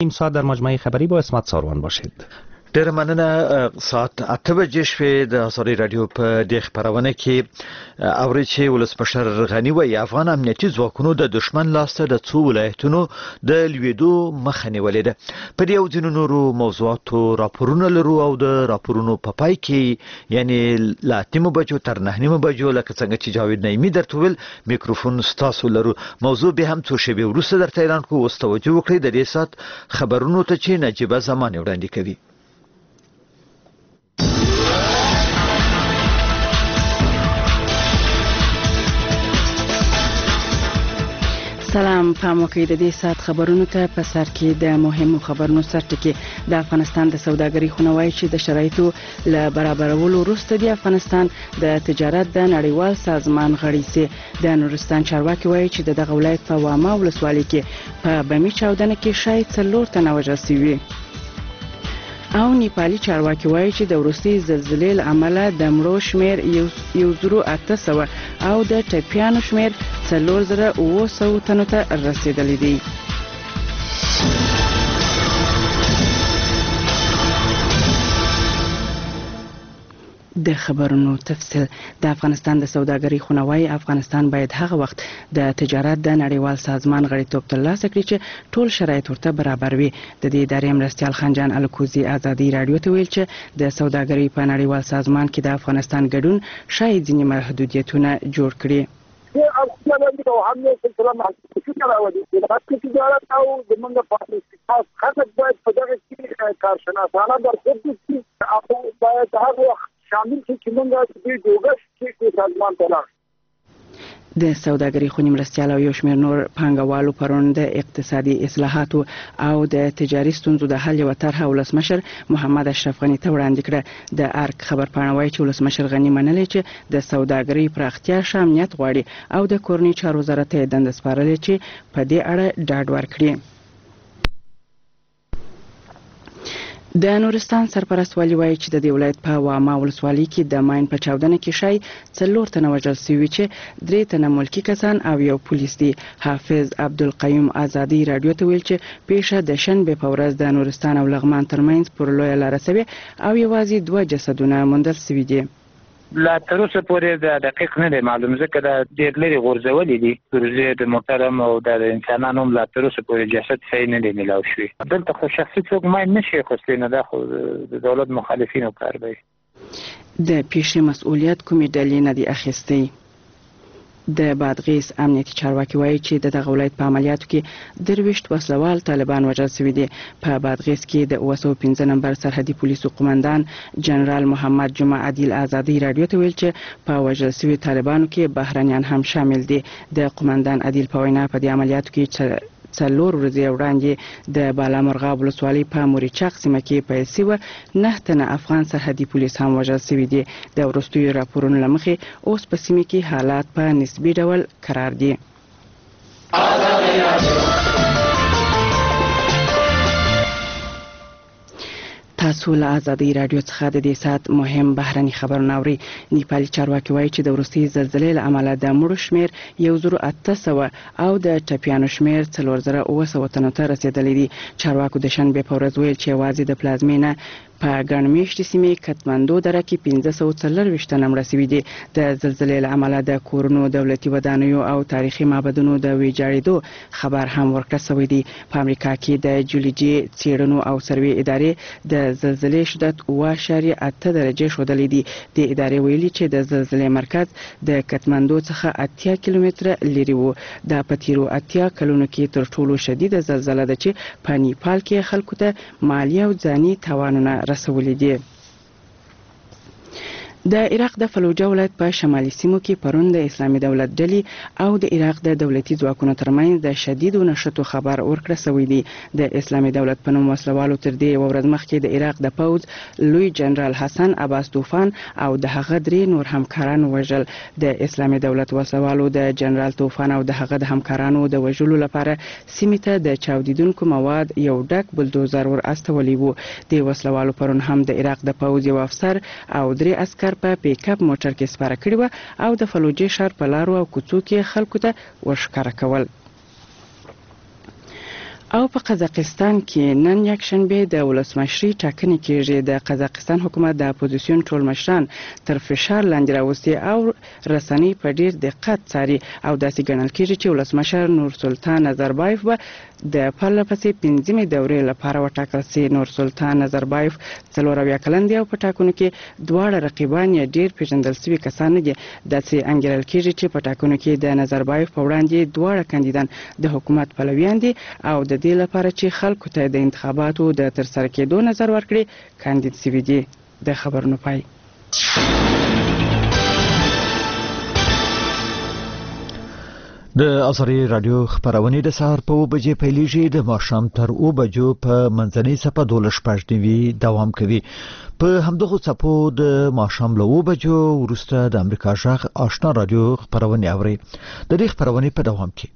این ساعت در مجموعه خبری با اسمت ساروان باشید. ډېر مننه. ساعت 8 بجې شوې د آزادۍ رادیو په دې خبرونه کې اوري چې ولسمشر غني وایي افغان امنیتي ځواکونو د دشمن لاسته د څو ولایتونو د لویدو مخه نیولې ده. په دې او ځینو نورو موضوعاتو راپورونه لرو او د راپورونو په پای کې یعنی لا 8 بجو تر 9 بجو لکه څنګه چې جاوید نعیمي درته ویل میکروفون ستاسو لرو. موضوع به هم څو شېبې وروسته درته اعلان کوو. اوس توجه وکړئ د دې ساعت خبرونو ته چې نجیبه زماني وړاندې کوي. سلام. پام وکړئ د دې ساعت خبرونو ته. په سر کې د مهمو خبرونو سرټکي. د افغانستان د سوداګرۍ خونه وایي چې د شرایطو له برابرولو وروسته د افغانستان د تجارت د نړیوال سازمان غړی سي. د نورستان چارواکي وایي چې دغه ولایت په واما ولسوالۍ کې په بمی چاودنه کې شاید 4 تنه وژل شوي. او نیپالي چارواکي وایي چې د وروستي زلزلې له امله د مړو شمیر 1800 او د ټپیانو شمیر 4700 تنو ته رسیدلی دی. د خبرونو تفصیل. د افغانستان د سوداګرۍ خونه وایي افغانستان باید هغه وخت د تجارت د نړیوال سازمان غړیتوب ترلاسه کړي چې ټول شرایط ورته برابر وي. د دې ادارې مرستیال خنجان الکوزي آزادۍ رادیو ته ویل چې د سوداګرۍ په نړیوال سازمان کې د افغانستان ګډون شاید ځینې محدودیتونه جوړ کړي. تجارت او زمونږ په خلک باید په دغه کې کارشناسانه برخه او باید هغه وخت شامل شي چې موږ د جوګش کې سازمان ته لاړ. د سوداګرۍ خونې مرستیال او یو شمېر نور پانګوالو پرون د اقتصادي اصلاحاتو او د تجاري ستونزو د حل یوه طرحه ولسمشر محمد اشرف غني ته وړاندې کړه. د ارک خبرپاڼه وایي چې ولسمشر غني منلی چې د سوداګرۍ پراختیا ښه امنیت غواړي او د کورنۍ چارو وزارت ته یې دنده سپارلې چې په دې اړه ډاډ ورکړي. د نورستان سرپرست والي وایي چې د دې ولایت په واما ولسوالۍ کې د ماین په چاودنه کې شای 4 تنه وژل شوي چې 3 تنه ملکی کسان او یو پولیس دي. حافظ عبدالقیوم آزادۍ رادیو ته ویل چې پیښه د شنبې په ورځ د نورستان او لغمان ترمنځ پر لویه لاره سوې او یوازې 2 جسدونه موندل شوي دي. لا تر اوسه پورې د دقیق نه دی معلوم ځکه د ډېر لرې غورځولې دي پروژې د محترم او د انسانانو لا تر اوسه پورې جسد صحیح نه دی میلاو شوی. دلته خو شخصي څوک ماین نشي اخیستی نه دا خو د دولت مخالفینو کار دی. د پیښې مسؤلیت کومې ډلې نه دی اخیستی. د بادغیس امنیتي چارواکي وایي چې د دغه ولایت په عملیاتو کې 23 وسلوال طالبان وژل شوي دي. په بادغیس کې د 205 نمبر سرحدي پولیسو قومندان جنرال محمد جمعه عادل آزادۍ رادیو ته ویل چې په وژل شوي طالبانو کې بهرنیان هم شامل دي. د قومندان عادل په وینا په دې عملیاتو کې 4 ورځې وړاندې د بالامرغاب ولسوالۍ په موریچاق سیمه کې پیسې و 9 تنه افغان سرحدي پولیس هم وژل شوي دي. د وروستیو راپورونو له مخې اوس په سیمه کې حالات په نسبي ډول قرار دي. تاسو له آزادۍ رادیو څخه د دې ساعت مهم بهرني خبرونه اورئ. نیپالي چارواکي وایي چې د وروستي زلزلې له امله د مړو شمیر 1800 او د ټپیانو شمیر 4700 تنو ته رسیدلی دي. چارواکو د شنبې په ورځ ویل چې یوازې د پلازمې نه په ګڼ میشتې سیمې کتمندو دره کې 540 تنه مړه شوي دي. د زلزلې له امله د کورونو، دولتي ودانیو او تاریخي معبدونو د ویجاړېدو خبر هم ورکړل شوی دی. په امریکا کې د جیولوجي څېړنو او سروې ادارې د زلزلې شدت 7.8 درجې ښودلی دی. د ادارې ویلي چې د زلزلې مرکز د کتمندو څخه 80 کیلومتره لرې و. دا په تیرو 80 کلونو کې تر ټولو شدیده زلزله ده چې په نیپال کې خلکو ته مالي او ځاني تاوانونه رسولي دي. د عراق د فلوجه ولایت په شمالي سیمو کې پرون د اسلامي دولت ډلې او د عراق د دولتي ځواکونو ترمنځ د شدیدو نښتو خبر ورکړل شوی دی. د اسلامي دولت په نوم وسلوالو تر دې یوه ورځ مخکې د عراق د پوځ لوی جنرال حسن عباس طوفان او د هغه 3 نور همکاران وژل. د اسلامي دولت وسلوالو د جنرال طوفان او د هغه د همکارانو د وژلو لپاره سیمې ته د چاودیدونکو مواد یو ډک بلدوزر ور استولی وو. د وسلوالو پرون هم د عراق د پوځ یو افسر او 3 عسکر په پیک اپ موټر کې سپاره کړی و او د فلوجې ښار په لارو او کوڅو کې خلکو ته ورښکاره کول. او په قزاقستان کې نن یکشنبه د ولسمشري ټاکنې کېږي. د قزاقستان حکومت د اپوزیسیون ټول مشران تر فشار لاندې راوستي او رسنۍ په ډیر دقت څاري او داسې ګڼل کېږي چې ولسمشر نورسلطان نظربایف به د پرله پسې 15مې دورې لپاره وټاکل شي. نورسلطان نظربایف 40 کلن دی او په ټاکنو کې دواړه رقیبان یې ډیر پیژندل شوي کسان نه دي. داسې انګیرل کېږي چې په ټاکنو کې د نظربایف په وړاندې دواړه کاندیدان د حکومت پلویان دي او د دې لپاره چې خلکو ته د انتخاباتو د ترسره کېدو نظر ورکړي کاندید شوي دي. د خبرونو پای. د ازري رادیو خبرونه د سهار په 2 بجې پیلېږي د ماښام تر 2 بجو په منځنۍ صفه 12:15 دوام کوي. په همدغه صفو د ماښام له 2 بجو وروسته د امریکا ژغ آشنا رادیو خبرونه اوري. د دې خبرونه په دوام کې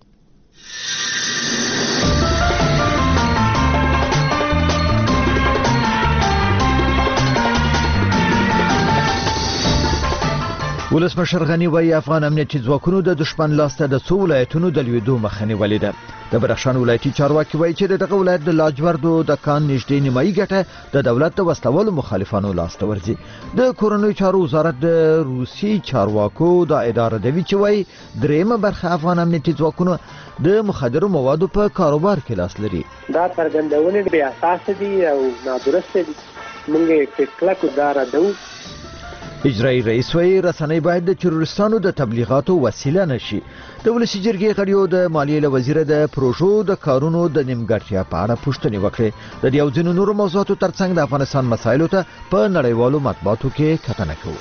ولسمشر غنی وایي افغان امنیتي ځواکونو د دشمن لاسته د څو ولایتونو د لویدو مخه نیولې ده. د بدخشان ولایتي چارواکي وایي چې دغه ولایت د لاجوردو د کان نږدې نیمایي ګټه د دولت د وسلوالو مخالفانو لاسته ورځي. د کورنیو چارو وزارت د روسي چارواکو د اداره دوی چې وایي درېمه برخه افغان امنیتي ځواکونو د مخدرو موادو په کاروبار کې لاس لري. دا څرګندونه بې اساسه دي او نادرسته دي. موږ یې کلکو دارو. اجرائي رئیس وایي رسنۍ باید د تروریستانو د تبلیغاتو وسیله نشي. د ولسي جرګې غړیو د مالیې له وزیر د پروژو د کارونو د نیمګړتیا په اړه پوښتنې وکړې. د دې او ځینو نورو موضوعاتو ترڅنګ د افغانستان مسایلو ته په نړیوالو مطبوعاتو کې کتنه کوو.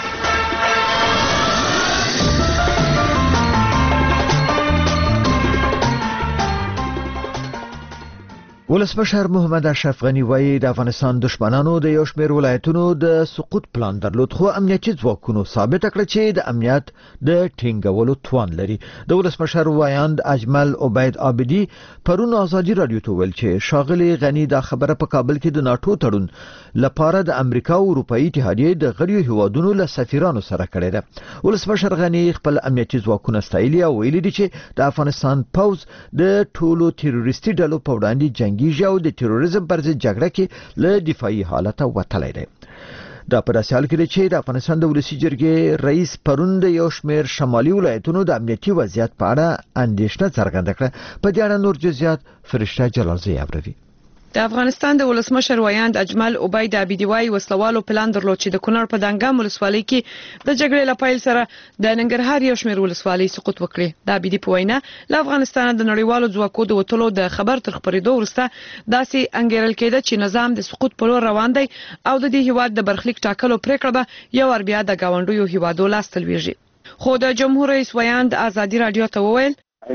ولسمشر محمد اشرف غنی وایي د افغانستان دشمنانو د یو شمېر ولایتونو د سقوط پلان درلود خو امنیتي ځواکونو ثابت کړ چې د امنیت د ټینګولو توان لري. د ولسمشر وایاند اجمل عبید عابدی پرون ازادي رادیو ته ویل چې شاغلي غنی دا خبره په کابل کې د ناتو تړون لپاره د امریکا او اروپאי اتحادیې د غړیو هیوادونو له سفیرانو سره کړې ده. ولسمشر غنی خپل امنیتي ځواکونه ستایلي او ویلي دي چې د افغانستان پوز د ټولو تروریستي ډلو په وړاندې جنگي او د تروریزم پر ضد جګړه کې له دفاعي حالت وتلی دی. دا په داسې حال کې دی چې د افغانستان د ولسي جرګې رئیس پرون د یو شمېر شمالي ولایتونو د امنیتي وضعیت په اړه اندېښنه څرګنده کړه. په دې اړه نور جزئیات فرشته جلالزی اوري. د افغانستان د ولسمشر وایاند اجمل عبید عابدی وایي وسلوالو پلان درلود چې د کونړ په دانګام ولسوالۍ کې د جګړې لپاره سره د ننګرهار یو شمېر ولسوالۍ سقوط وکړي. د عابدی په وینا له افغانستان د نړیوالو ځواکو د وټولو د خبر تر خبرېدو وروسته داسې انګیرل کېده چې نظام د سقوط په لور روان دی او د دې هیواد د برخلیک ټاکلو پریکړه به یو ور بیا د گاونډیو هیوادو لاس ته لویږي. خو د جمهور رئیس وایاند ازادي رادیو ته وویل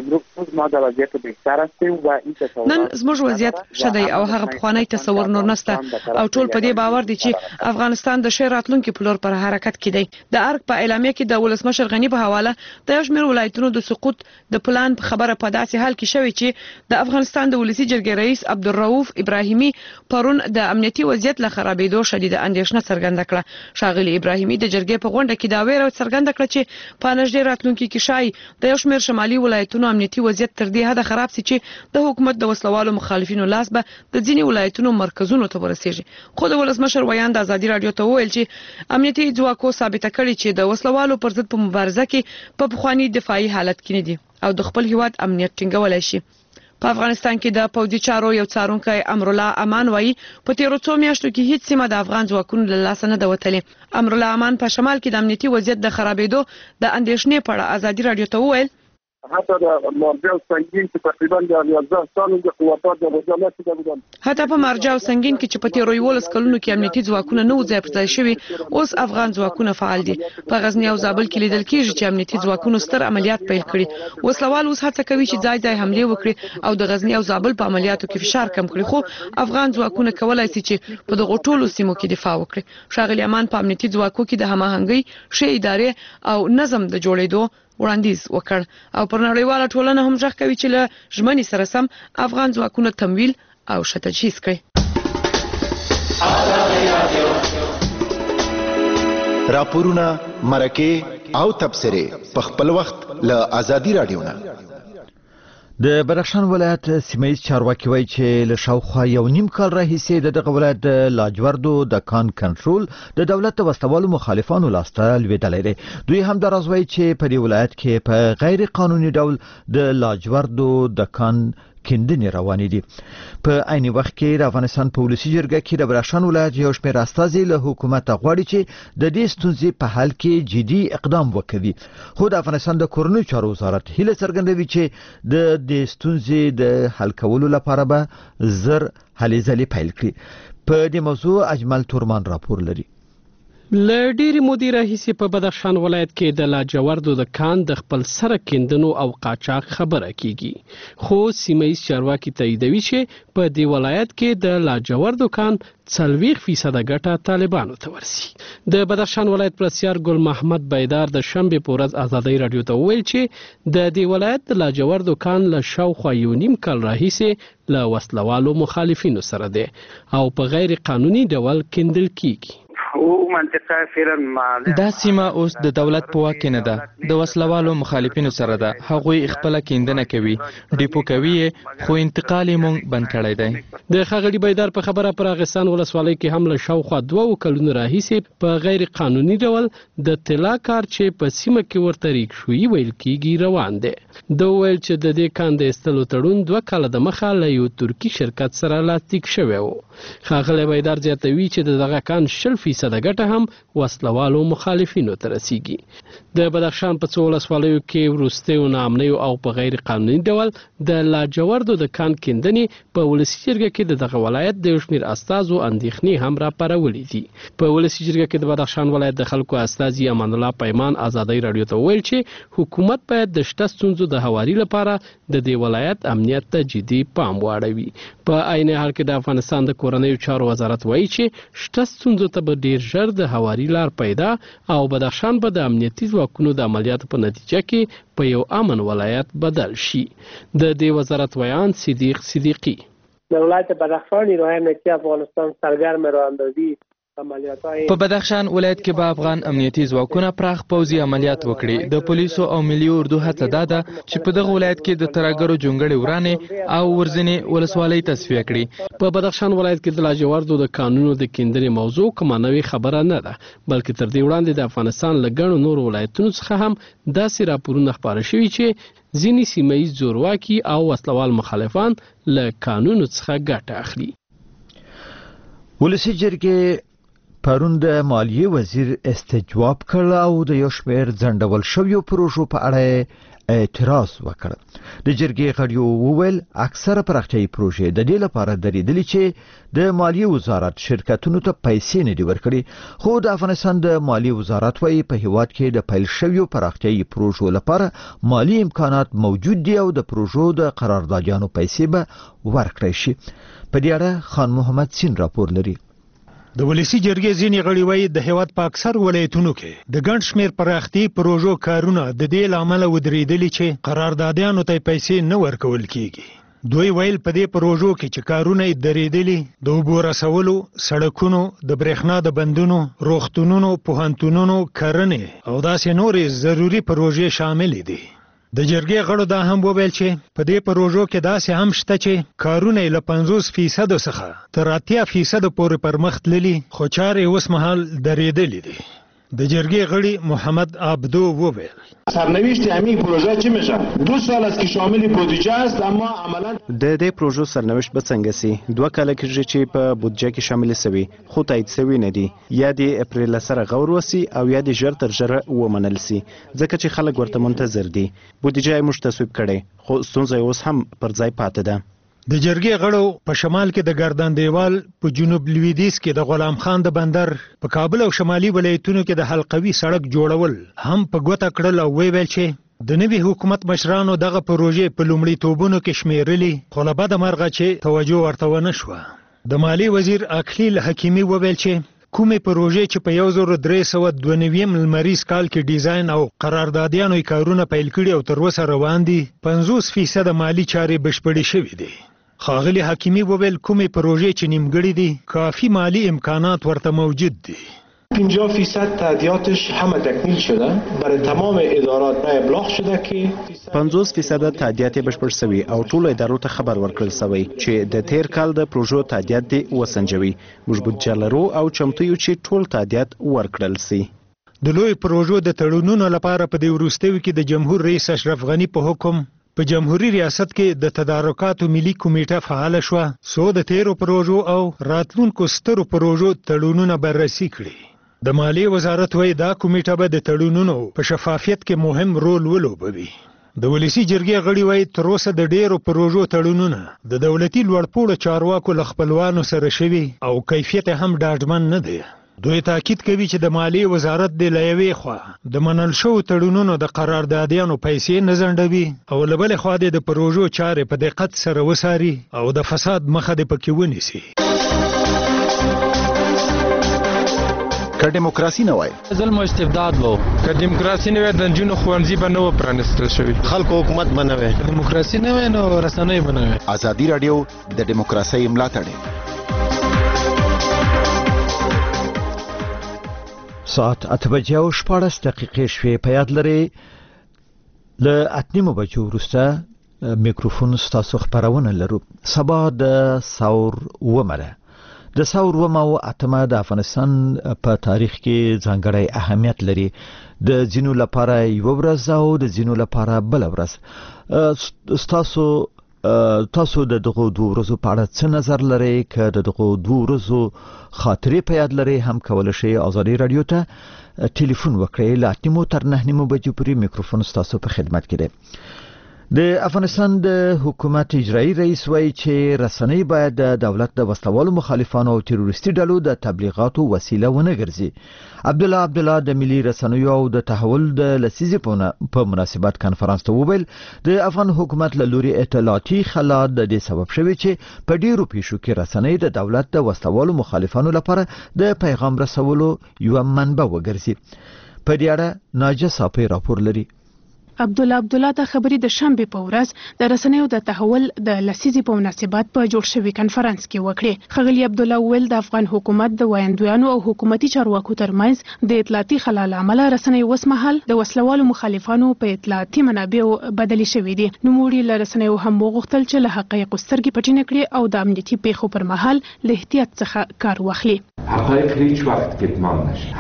نن زموږ وضعیت شدی او هغه پخوانی تصور نور نشته او ټول په دې باور دي چې افغانستان د ښه راتلونکي په لور پر حرکت کړي. د ارګ په اعلامیه کې د ولسمشر غنی په حواله د یو شمېر ولایتونو د سقوط د پلان په خبره په داسې حال کې شوی چې د افغانستان د ولسي جرګې رئیس عبدالرؤف ابراهیمي پرون د امنیتي وضعیت له خرابېدو شدید اندېښنه څرګنده کړه. ښاغلي ابراهیمي د جرګې په غونډه کې دا ویره څرګنده کړه چې په نږدې راتلونکي کې شای د یو شمېر شمالي ولایتونو امنیتي وضعیت تر دې حد خراب شي چې د حکومت د وسلوالو مخالفینو لاس به د ځینې ولایتونو مرکزونو ته ورسیږي. خو د ولسمشر وایاند ازادي رادیو ته وویل چې امنیتي ځواکو ثابته کړي چې د وسلوالو پر ضد په مبارزه کې په پخوانی دفاعي حالت کې نه دي او د خپل هیواد امنیت ټینګولای شي. په افغانستان کې د پوځي چارو یو څارونکی امرالله امان وایي په تیرو څو میاشتو کې هیڅ سیمه د افغان ځواکونو له لاسه نه ده وتلې. امرالله امان په شمال کې د امنیتي وضعیت د خرابېدو د اندېښنې په اړه ازادي رادیو ته وویل حتی مرجع سنگین چې تقریبا د 11 سالو د قوتات د وزارت څخه بودن حتی په مرجع سنگین کې چې په تیرو 11 کلونو کې امنیتي ځواکونه نو ځای پر ځای شوي اوس افغان ځواکونه فعال دي. په غزنی او زابل کې لیدل کېږي چې امنیتي ځواکونو ستر عملیات پیل کړي. وسلوال اوس هڅه کوي چې ځای ځای حمله وکړي او د غزنی او زابل په عملیاتو کې فشار کم کړي خو افغان ځواکونه کولای شي چې په دغه ټولو سیمو کې دفاع وکړي. ښاغلي امان په امنیتي ځواکو کې د هماهنګۍ ښه ادارې او نظم د جوړېدو وړاندیز وکړ او پر نړیواله ټولنه هم ځخ کوي چې له ژمنې سره سم افغان ځواکونه تمویل او ښه تجهیز کړي. راپورونه مرکه او تبصره په خپل وخت له ازادي رادیو نه. د بدخشان ولایت سیمایي چارواکي وایي چې له شاوخوا یو نیم کال راهیسې دغه ولایت د لاجوردو د کان کنټرول د دولت د وسلوالو مخالفانو لاسته لوېدلی دی. دوی هم دا راز وایي چې په دې ولایت کې په غیر قانوني ډول د لاجوردو د کان کیندنې روانې دي. په عین وخت کې د افغانستان په ولسي جرګه کې د بدخشان ولایت یو شمېر استازي له حکومت غواړي چې د دې ستونزې په حل کې جدي اقدام وکړي. خو د افغانستان د کورنیو چارو وزارت هیله څرګندوي چې د دې ستونزې د حل کولو لپاره به زر هلې ځلې پیل کړي. په دې موضوع اجمل تورمان راپور لري. له ډېرې مودې راهیسې په بدخشان ولایت کې د لاجوردو د کان د خپل سره کیندنو او قاچاق خبره کیږي، خو سیمه‌ییز چارواکي تاییدوي چې په دې ولایت کې د لاجوردو کان 40% ګټه طالبانو ته ورسي. د بدخشان ولایت پرسیار ګل محمد بیدار د شنبې په ورځ ازادۍ رادیو ته وویل چې د دې ولایت د لاجوردو کان له شاوخوا یو نیم کال راهیسې له وسلوالو مخالفینو سره دی او په غیر قانوني ډول کیندل کیږي. دا سیمه اوس د دولت په واک کې نه ده، د وسلوالو مخالفینو سره ده. هغوی خپل کیندنه کوي، ډیپو کوي، خو انتقال یې مونږ بند کړی دی. د ښاغلي بیدار په خبره پر اغستان ولسوالۍ کې هم له شاوخوا 2 کلونو راهیسې په غیر قانوني ډول د طلا کار چې په سیمه کې ورته ریکشویي ویل کیږي روان دی. د ویل چې د دې کان د استلو تړون 2 کاله د مخه له یو ترکی شرکت سره لاسلیک شوی و. ښاغلی بیدار زیاتوي چې دغه کان 0% د ګټه هم وسلوالو مخالفینو ته رسیږي. د بدخشان په 4 ولسوالیو کې وروستیو ناامنیو او په غیر قانوني ډول د لاجوردو د کان کیندنې په ولسي جرګه کې دغه ولایت د یو شمېر استازو اندېښنې هم راپارولې دي. په ولسي جرګه کې د بدخشان ولایت د خلکو استازي امان الله پیمان ازادۍ رادیو ته وویل چې حکومت باید د شته ستونزو د هواري لپاره د دې ولایت امنیت ته جدي پام واړوي. په عین حال کې د افغانستان د کورنیو چارو وزارت وایي چې شته ستونزو ته به ډیر ژر د هواري لار پیدا او بدخشان به د امنیتي ځواکونو د عملیاتو په نتیجه کې په یو امن ولایت بدل شي. د دې وزارت ویان صدیق صدیقی: در ولایت بدخشان نیروهای امنیتی افغانستان سرگرم راهاندازی په بدخشان ولایت کې به افغان امنیتي ځواکونه پراخ پوځي عملیات وکړي. د پولیسو او ملي اردو هڅه دا ده چې په دغه ولایت کې د ترهګرو جونګړې ورانې او ورځنې ولسوالۍ تصفیه کړي. په بدخشان ولایت کې د لاجوردو د کانونو د کیندنې موضوع کومه نوې خبره نه ده، بلکې تر دې وړاندې د افغانستان له ګڼو نورو ولایتونو څخه هم داسې راپورونه خپاره شوي چې ځینې سیمه‌ییز زورواکي او وسلوال مخالفان له قانونو څخه ګټه اخلي. ولسي جرګې پرون د مالیې وزیر استجواب کړ او د یو شمېر ځنډول شویو پروژو په اړه اعتراض وکړ. د جرګې غړیو وویل اکثره پراختیايي پروژې د دې لپاره درېدلې چې د مالیې وزارت شرکتونو ته پیسې نه دي ورکړي. خو د افغانستان د مالیې وزارت وایي په هیواد کې د پیل شویو پراختیايي پروژو لپاره مالی امکانات موجود دي او د پروژو د قراردادیانو پیسې به ورکړي شي. په دې اړه خان محمد سین راپور لري. د ولسی جرګې ځینې غړي وایي د هیواد په اکثر ولایتونو کې د ګڼ شمېر پراختیايي پروژو کارونه د دې لامل ودرېدلي چې قراردادیانو ته پیسې نه ورکول کیږي. دوی ویل په دې پروژو کې چې کارونه یې درېدلي د اوبو رسولو، سړکونو، د برېښنا د بندونو، روغتونونو، پوهنتونونو، کرنې او داسې نورې ضروري پروژې شاملې دي. د جرګې غړو دا هم وویل چې په دې پروژو کې داسې هم شته چې کارونه له 50% څخه تر 80% پورې پرمخ تللي، خو چارې اوس مهال درېدلې دي. د جرګې غړي محمد عبدو وویل سرنوشت همین پروژه چی میشه؟ 2 سال است که شامل بودجه است اما عملا د دې پروژو سرنوشت به څنګه سي؟ 2 کاله کېږي چې په بودجه کې شامل شوي خو تایید شوي نه دي. یا د اپریل سره غور وسی او یا د ژر تر ژره ومنل سي ځکه چې خلک ورته منتظر دي. بودجه یې موږ تصویب کړي خو ستونزه اوس هم پر ځای پاتې ده. د جرګې غړو په شمال کې د گردان دیوال، په جنوب لویدیځ کې د غلام خان د بندر، په کابل او شمالي ولایتونو کې د حلقوي سړک جوړول هم په ګوته کړل او ویل چې د نوي حکومت مشرانو دغه پروژې په لومړیتوبونو کې شمیرلي، خو له بده مرغه چې توجه ورته ونه شوه. د مالی وزیر اکلیل حکیمي وویل چې کومې پروژې چې په 1392 لمریز کال کې ډیزاین او قراردادیانو یې کارونه پیل کړي او تر اوسه روان دي، 50% مالی چارې بشپړې شوې دي. ښاغلي حکیمي وویل کومې پروژې چې نیمګړې دي کافي مالی امکانات ورته موجود دي. 50% تادیاتش همه تکمیل شده. برای تمام ادارات را ابلاغ شده که 50% تادیات بشپړ شوی او ټول ادارو ته خبر ورکړل شوی چې د تیر کال د پروژو تادیات دی وسنجوي. موږ بودجه لرو او چمتو یو چې ټول تادیات ورکړل شي. د لوی پروژو د تړونونو لپاره په دې وروستیو کې د جمهور رئیس اشرف غنی په حکم په جمهوریت ریاست کې د تدارکاتو ملي کمیټه فعال شوه څو د تیرو پروژو او راتلونکو سترو پروژو تړونونه بررسي کړي. د مالیې وزارت وایي دا کمیټه به د تړونونو په شفافیت کې مهم رول ولوبوي. د ولسی جرګې غړي وایي تر اوسه د ډیرو پروژو تړونونه د دولتي لوړپوړو چارواکو له خپلوانو سره شوي او کیفیت هم ډاډمن نه دی. دوی تاکید کوي چې د مالیې وزارت د لایوي خوا د منل شو تړونونو د قراردادیانو پیسې نه ځنډوي او له بلې خوا د پروژو چارې په دقت سره وساري او د فساد مخه د پکې ونیسي. که دیموکراسي نه وای ظلم او استبداد وو. که دیموکراسي نه وای د جنونو خوانزي به نه پرانستل شوی. خلکو حکومت بنوي. دیموکراسي نه وای نو رسنۍ بنوي. ازادي رادیو د دیموکراسي ملاتړ. ساعت 8:14 شوي په یاد لري ل 8:00 وروسته میکروفون ستاسو خبرونه لرو. سبا د ثور ومره د ثور ومو اتمه د افغانستان په تاریخ کې ځانګړی اهمیت لري. د ځینو لپاره یو ورځ او د ځینو لپاره بل ورځ. تاسو د دغه دوه ورځو په اړه څه نظر لرئ؟ که د دغه دوه ورځو خاطرې په یاد لرئ هم کولای شئ ازادي رادیو ته ټلیفون وکړئ. له 8:00 تر 9:00 بجو پورې میکروفون ستاسو په خدمت کې دی. د افغانستان د حکومت اجرایی رئیس وایي چې رسنۍ باید د دولت د وسلوالو مخالفانو او تروریستي ډلو د تبلیغاتو وسیله ونه ګرځي. عبدالله د ملي رسنیو او د تحول د لسیزې په مناسبت کانفرنس ته وویل د افغان حکومت له لوري اطلاعاتي خلا د دې سبب شوی چې په ډیرو پیښو کې رسنۍ د دولت د وسلوالو مخالفانو لپاره د پیغام رسولو یو منبع وګرځي. په دې اړه ناجه صافی راپور لري. عبدالله د خبري د شنبه په ورځ د رسنیو د تحول د لسیزې په مناسبت په جوړ شوی کانفرنس کې وکړي. خغلی عبدالله ویل د افغان حکومت د وایندویانو او حکومتي چارواکو ترمنځ د اطلاعاتي خلل عمله رسنۍ وسمحل د وسلوالو مخالفانو په اطلاعاتي منابعو بدلی شوې دي. نو موږ له رسنیو هم وغوښتل چې له حقایقو سترګې پټې نه کړي او د امنیتي پیښو پر مهال له احتیاط څخه کار واخلي. حقایق هیڅ وخت کتمان نشي.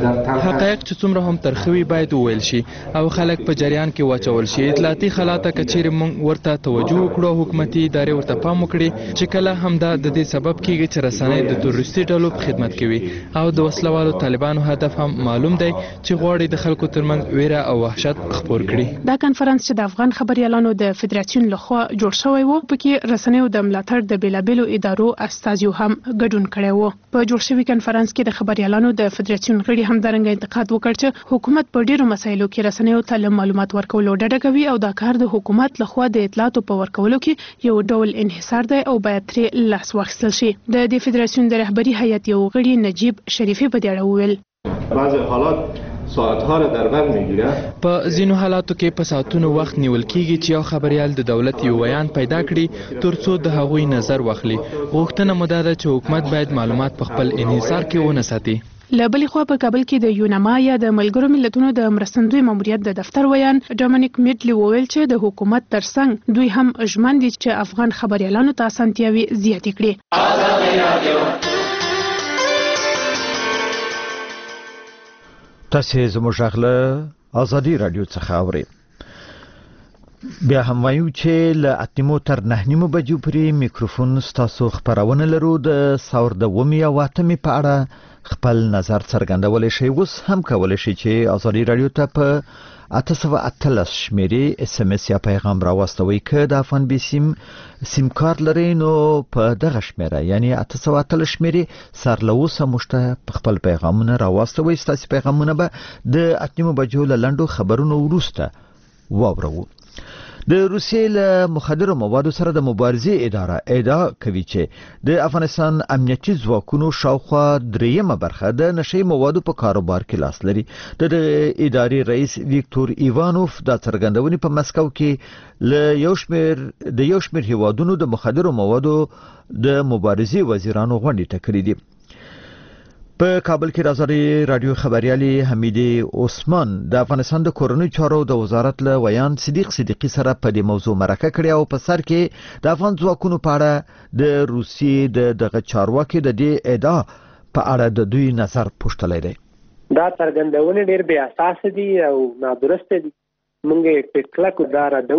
حقایق چې څومره هم ترخوي باید وویل شي او خلک په جریان کې واچول شي. اطلاعاتي خلاته کچېر مونږ ورته توجه وکړو، حکومتي ادارې ورته پام وکړي چې کله هم دا د دې سبب کیږي چې رسنۍ د تروریستي ډلو په خدمت کوي او د وسلوالو طالبانو هدف هم معلوم دی چې غواړي د خلکو ترمنځ ویره او وحشت خپور کړي. دا کانفرنس چې د افغان خبريالانو د فدراسیون لخوا جوړ شوی و پکې رسنیو د ملاتړ د بیلابېلو ادارو استازیو هم ګډون کړی و. په جوړ شوی کانفرنس کې د خبريالانو د فدراسیون غړي هم درنګ انتقاد وکړ چې حکومت په ډیرو مسایلو کې رسنیو ته معلومات ورکولو ډډه کوي او دا کار د حکومت لخوا د اطلاعاتو په ورکولو کې یو ډول انحصار دی او باید ترې لاس واخیستل شي. د فدراسیون د رهبری هیئت یو غړي نجیب شریفی په دې اړه وویل بعض حالات ساعتها را در بر میگیره. په ځینو حالاتو کې په ساعتونو وخت نیول کیږي چې یو خبريال د دولت یو بیان پیدا کړي ترڅو د هغوی نظر واخلي. غوښتنه مده ده چې حکومت باید معلومات په خپل انحصار کې ونه ساتي. له بلې خوا په کابل کې د یونما یا د ملګرو ملتونو د مرستندوی ماموریت د دفتر ویان ډومینیک میډلی وویل چې د حکومت ترڅنګ دوی هم ژمن دي چې افغان خبريالانو ته اسانتیاوي زیاتې کړي. تاسو زموږ غله ازادي رادیو څخه اورئ. بیا هم وایو چې له 8:00 تر 9:00 بجو پورې میکروفون ستاسو خبرونه لرو. د ثور د 8 په اړه خپل نظر څرګندولای شئ. اوس هم کولای شئ چې ازادي رادیو ته په 813 شمیرې اس ام اس یا پیغام راوستوي. که د افغان بي سیم کارت لرئ نو په دغه شمیره یعنی 813 شمیرې سرلوسه مشته خپل پیغامونه راوستوي. ستاسو پیغامونه به د 8:00 بجو له لنډو خبرونو وروسته واورو. د روسیې له مخدرو موادو سره د مبارزې اداره ادعا کوي چې د افغانستان امنیتي ځواکونو شاوخوا 3 برخه د نشي موادو په کاروبار کې لاس لري. د ادارې رئیس ویکتور ایوانوف د څرګندونې په مسکو کې له یو شمېر هیوادونو د مخدرو موادو د مبارزې وزیرانو غونډې ته کړې دي. په کابل کې رازري رادیو خبريالي حمیدي عثمان د افغانستان د کورونو چارو د وزارت له ویان صدیق صدیقي سره په دې موضوع مرکه کړې او په سر کې د افغان ځواکونو په اړه د روسي دغه چارواکي د دې ادعا په اړه د دوی نظر پوښتلی دی. دا څرګندونه ډېر بې اساس دي او نادرسته دي. موږ په کلکو دا راډو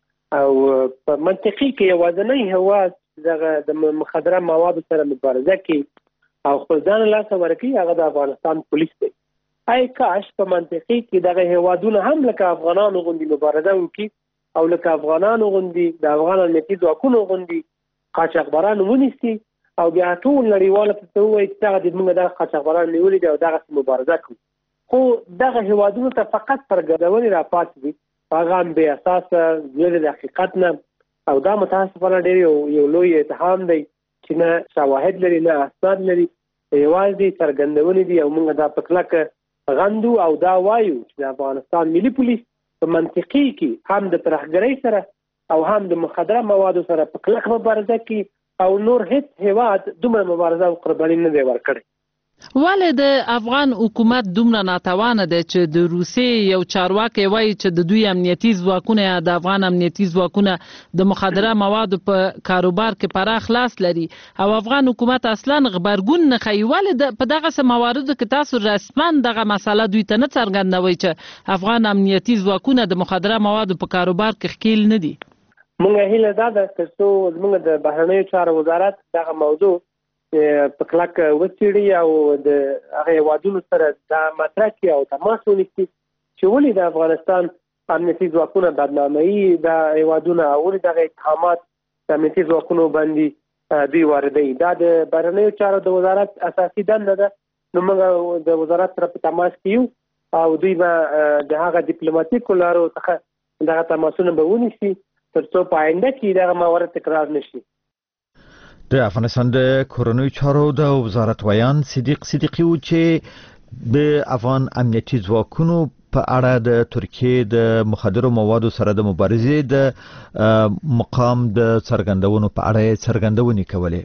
او په منطقي کې یوازینی هواز دغه د مخدره موادو سره مبارزه کوي او خپل ځان له څه ورکی هغه د افغانستان پولیس دی. آی کاش په منطقي کې دغه هوادونه هم لکه افغانانو غوندي مبارزه وکړي او لکه افغانانو غوندي د افغان امنیتي ځواکونو غوندي قاچاقبران ونیسي او بیا ټول نړیواله ته وایي چې هغه د موږ د قاچاقبران نیولې دي او دغه مبارزه کوي. خو دغه هوادونو ته فقط پرګردونې راپاتې دي، هغه هم بې اساسه لري د حقیقت نه او دا متاسفانه ډېر یو لوی اتهام دی چې نه شواهد لري نه اسناد لري، یوازې څرګندونې دي او موږ دا په کلکه غندو او دا وایو چې د افغانستان ملي پولیس په منطقي کې هم د ترهګرۍ سره او هم د مخدره موادو سره په کلکه مبارزه کوي او نور هیڅ هیواد دومره مبارزه او قرباني نه دی ورکړی. ولې د افغان حکومت دومره ناتوانه دی چې د روسیې یو چارواکی وایي چې د دوی امنیتي ځواکونه یا د افغان امنیتي ځواکونه د مخدره موادو په کاروبار کې پراخ لاس لري او افغان حکومت اصلا غبرګون نه ښیي؟ ولې په دغسې مواردو کې تاسو رسما دغه مسله دوی ته نه څرګندوئ چې افغان امنیتي ځواکونه د مخدره موادو په کاروبار کې ښکیل نه دي؟ موږ هیله دا ده تر څو زموږ د بهرنیو چارو وزارت دغه موضوع په کلک وڅېړي او د هغه هیوادونو سره دا مطرح کړي او تماس ونیسي چې ولې د افغانستان امنیتي ځواکونه بدناموي، دا هیوادونه ولې دغه اتهامات د امنیتي ځواکونو باندې دوی واردوي. دا د بهرنیو چارو د وزارت اساسي دنده ده. نو موږ د وزارت سره په تماس کې یو او دوی به د هغه ډیپلوماټیکو لارو څخه دغه تماسونه به ونیسي تر څو په آینده کې دغه موارد تکرار نشي. د افغانستان د کورونو چارو د وزارت ویان صدیق صدیقي و چې د افغان امنیتي ځواکونو په اړه د ترکیې د مخدرو موادو سره د مبارزې د مقام د څرګندونو په اړه څرګندونې کولې.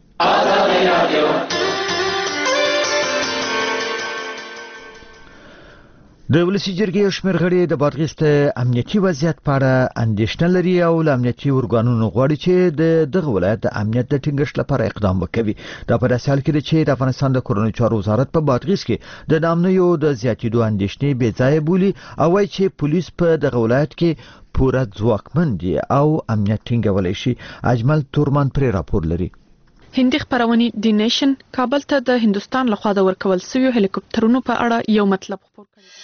د ولسی جرګې شمیر غړي د بادغیس د امنیتي وضعیت په اړه اندېښنه لري او له امنیتي ارګانونو غواړي چې دغه ولایت د امنیت د ټینګښت لپاره اقدام وکړي. دا په داسې حال کې ده چې د افغانستان د کورونو چارو وزارت په بادغیس کې د نامنیو د زیاتېدو اندېښنې بې ځایه بولي او وایي چې پولیس په دغه ولایت کې پوره ځواکمن دي او امنیت ټینګولی شي. اجمل تورمان پرې راپور لري. هندي خبرونه دی نیشن کابل ته د هندستان لخوا د ورکول شویو هلیکوپټرونو په اړه یو مطلب خپور کړی.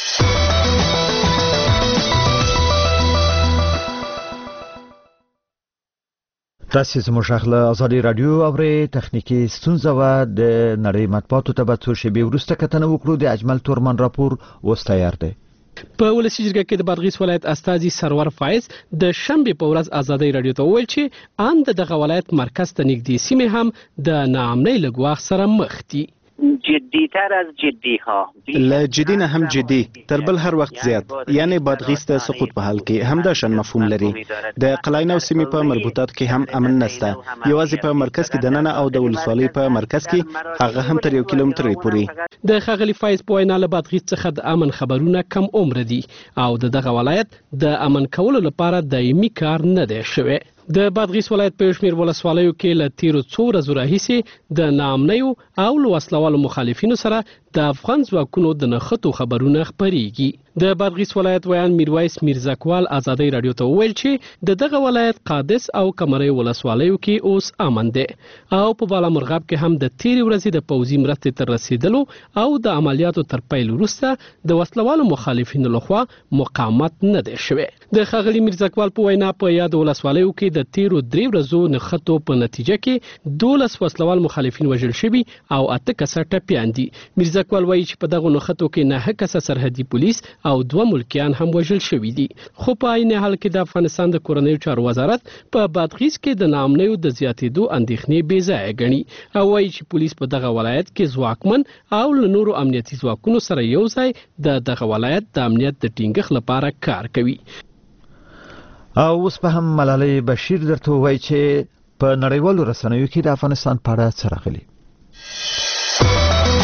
تاسو زموږ غږ ازادي رادیو اوري تخنیکی ستونزه و د نړۍ مطبوعاتو ته به څو شېبې وروسته کتنه وکړو. د اجمل تورمان راپور اوس تیار دی. په ولسی جرګه کې د بادغیس ولایت استاذي سرور فایز د شنبه په ورځ ازادي رادیو ته وویل چې ان دغه ولایت مرکز ته نږدې سیمه هم د ناامنۍ لګواخ سره مخ دي. جدی‌تر از جدی ها لا جدی نه هم جدی تر بل هر وخت زیات، یعنی بادغیس د سقوط په حال کې همدا شان مفهوم لري. د قلاینو سیمې په مربوطات کې هم امن نشته، یوازې په مرکز کې دننه او د ولسوالۍ په مرکز کې هغه هم تر 1 کیلومتر پورې. د خغلی فایز په وینا له بادغیس څخه د امن خبرونه کم عمر دي او دغه ولایت د امن کولو لپاره دایمي کار نه دی شوی. د بادغیس ولایت په شمیر ولسوالیو کې له تیرو څو ورځو راهیسې د ناامنیو او وسلوالو مخالفینو سره د افغان ځواکونو د نښتو خبرونه خپریږي. د بادغیس ولایت ویان میرویس میرزکوال ازادي رادیو ته ویل چې دغه ولایت قادس او کمرې ولسوالیو کې اوس امن دی او په بالا مرغاب کې هم د تیرې ورځې د پوځي مرستې تر رسیدلو او د عملیاتو تر پیل وروسته د وسلوالو مخالفینو لخوا مقاومت نه دی شوی. د ښاغلي میرزکوال په وینا په یاد ولسوالیو کې د تیرو 3 ورځو نښتو په نتیجه کې 12 وسلوال مخالفین وژل شوي او 8 کسه ټپیان دي. میرزکوال وایي چې په دغه نښتو کې 9 کسه سرحدي پولیس او 2 ملکیان هم وژل شوي دي. خو په عین حال کې د افغانستان د کورنیو چارو وزارت په بادغیس کې د ناامنیو د زیاتېدو اندېښنې بې ځایه ګڼي او وایي چې پولیس په دغه ولایت کې ځواکمن او له نورو امنیتي ځواکونو سره یو ځای دغه ولایت د امنیت د ټینګښت لپاره کار کوي. او اوس په هم ملالۍ بشیر درته وایي چې په نړیوالو رسنیو کې د افغانستان په اړه څه راغلي.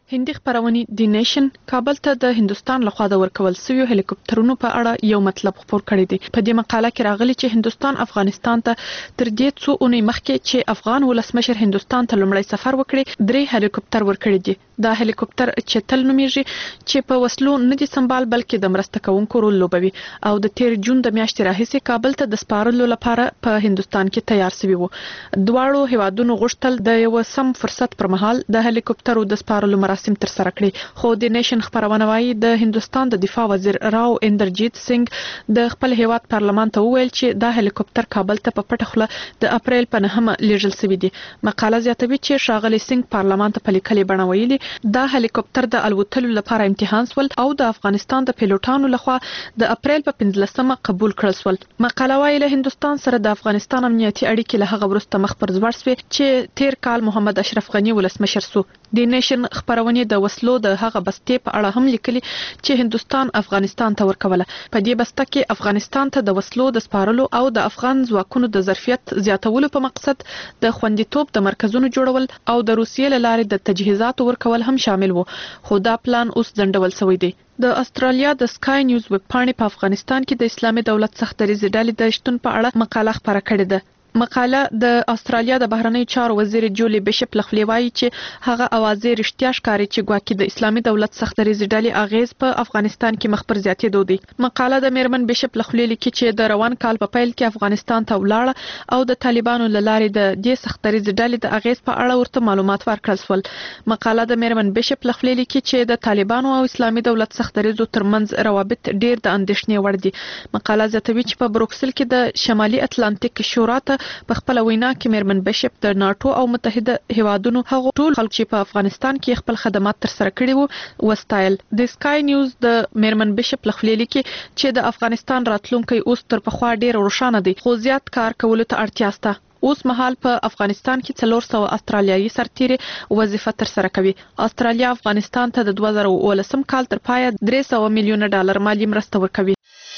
هندي خبرونې دی نیشن کابل ته د هندستان لخوا د ورکول شویو هلیکوپټرونو په اړه یو مطلب خبر کړی دی. په دې مقاله کې راغلي چې هندستان افغانستان ته تر دې څو اونۍ مخکې چې افغان ولسمشر هندستان ته لومړی سفر وکړي 3 هلیکوپټر ورکړي دي. دا هلیکوپټر چتل نومیږي چې په وسلو نه دي سمبال بلکې د مرسته کوونکو رول لوبوي او د 13 جون د میاشتې راهیسې کابل ته د سپارلو لپاره په هندستان کې تیار شوی وو. دواړو هیوادونو غوښتل د یو سم فرصت پر مهال د هلیکوپټرو د سپارلو مراسم تر سره کړي. خو د نیشن خبرونه وايي د هندستان د دفاع وزیر راو اندرجیت سنگ د خپل هیواد پارلمان ته وویل چې دا هلیکوپټر کابل ته په پټه خوله د اپریل په 9 لیږل شوی دی. مقاله زیاتوي چې شاغلي سنگ پارلمان ته په لیکلي بڼه ویلي دا هلیکوپټر د الوتلو لپاره امتحان سول او د افغانستان د پیلوټانو لخوا د اپریل په 15مه قبول کړل سول. مقاله وايي له هندستان سره د افغانستان امنیتي اړیکې له هغه وروسته مخ پر ځوړ شوې چې تیر کال محمد اشرف غنی ولسمشر سو. د نیشن خبرونه د وسلو د هغه بستې په اړه هم لیکلي چې هندستان افغانستان ته ورکوله. په دې بسته کې افغانستان ته د وسلو د سپارلو او د افغان ځواکونو د ظرفیت زیاتولو په مقصد د خوندیتوب د مرکزونو جوړول او د روسیې له لارې د تجهیزاتو ورکول هم شامل وو. خو دا پلان اوس ځنډول شوی دی. د استرالیا د سکای نیوز ویب پاڼې په افغانستان کې د اسلامي دولت سخت دریځ ډلې د شتون په اړه مقاله خبره کړې ده. مقاله د استرالیا د بهرنی چارو وزیر جولي بیشپ لخوا وایي چې هغه اوازې رښتیا ښکاري چې ګواکې د اسلامي دولت سخت دریځ ډلې اغیز په افغانستان کې مخ پر زیاتېدو دی. مقاله د میرمن بیشپ لخوا لیکي چې د روان کال په پیل کې افغانستان ته ولاړه او د طالبانو لارې د دې سخت دریځ ډلې د اغیز په اړه ورته معلومات ورکړل شول. مقاله د میرمن بیشپ لخوا لیکي چې د طالبانو او اسلامي دولت سخت دریځو ترمنځ روابط ډیر د اندېښنې وړ دي. مقاله زیاتوي چې په بروکسل کې د شمالي اتلانتیک شورا ته په خپل وینا کې میرمن بیشپ د ناتو او متحده هیوادونو هغه ټول خلک چې په افغانستان کې خپل خدمات تر سره کړي وو وستایل. د سکای نیوز د میرمن بیشپ لخوا لیکي چې د افغانستان راتلونکي اوس تر پخوا ډیر روښانه دی خو زیات کار کولو ته اړتیا شته. اوس مهال په افغانستان کې 400 استرالیایي سرتیري وظیفه تر سره کوي. استرالیا افغانستان ته د 2019 کال تر پایه $300 میلیون مالی مرسته ورکوي.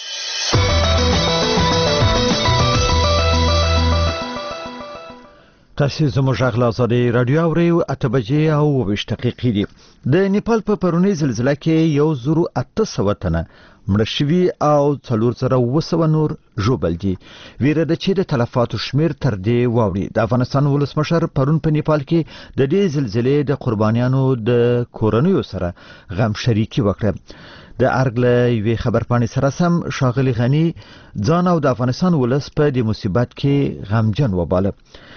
تاسو زموږ غږ له آزادۍ رادیو اورئ 8:20 دقیقې دي. د نیپال په پرونی زلزلہ کې 1800 تنه مړه شوي او 4700 نور ژوبل دي. ویره ده چې د تلفاتو شمیر تر دې واوړي. د افغانستان ولسمشر پرون په نیپال کې د دې زلزلې د قربانیانو د کورنیو سره غم شریکي وکړه. د ارګ له یوې خبرپاڼې سره سم شاغلي غنی ځان او د افغانستان ولس په دې مصیبت کې غمجن وباله.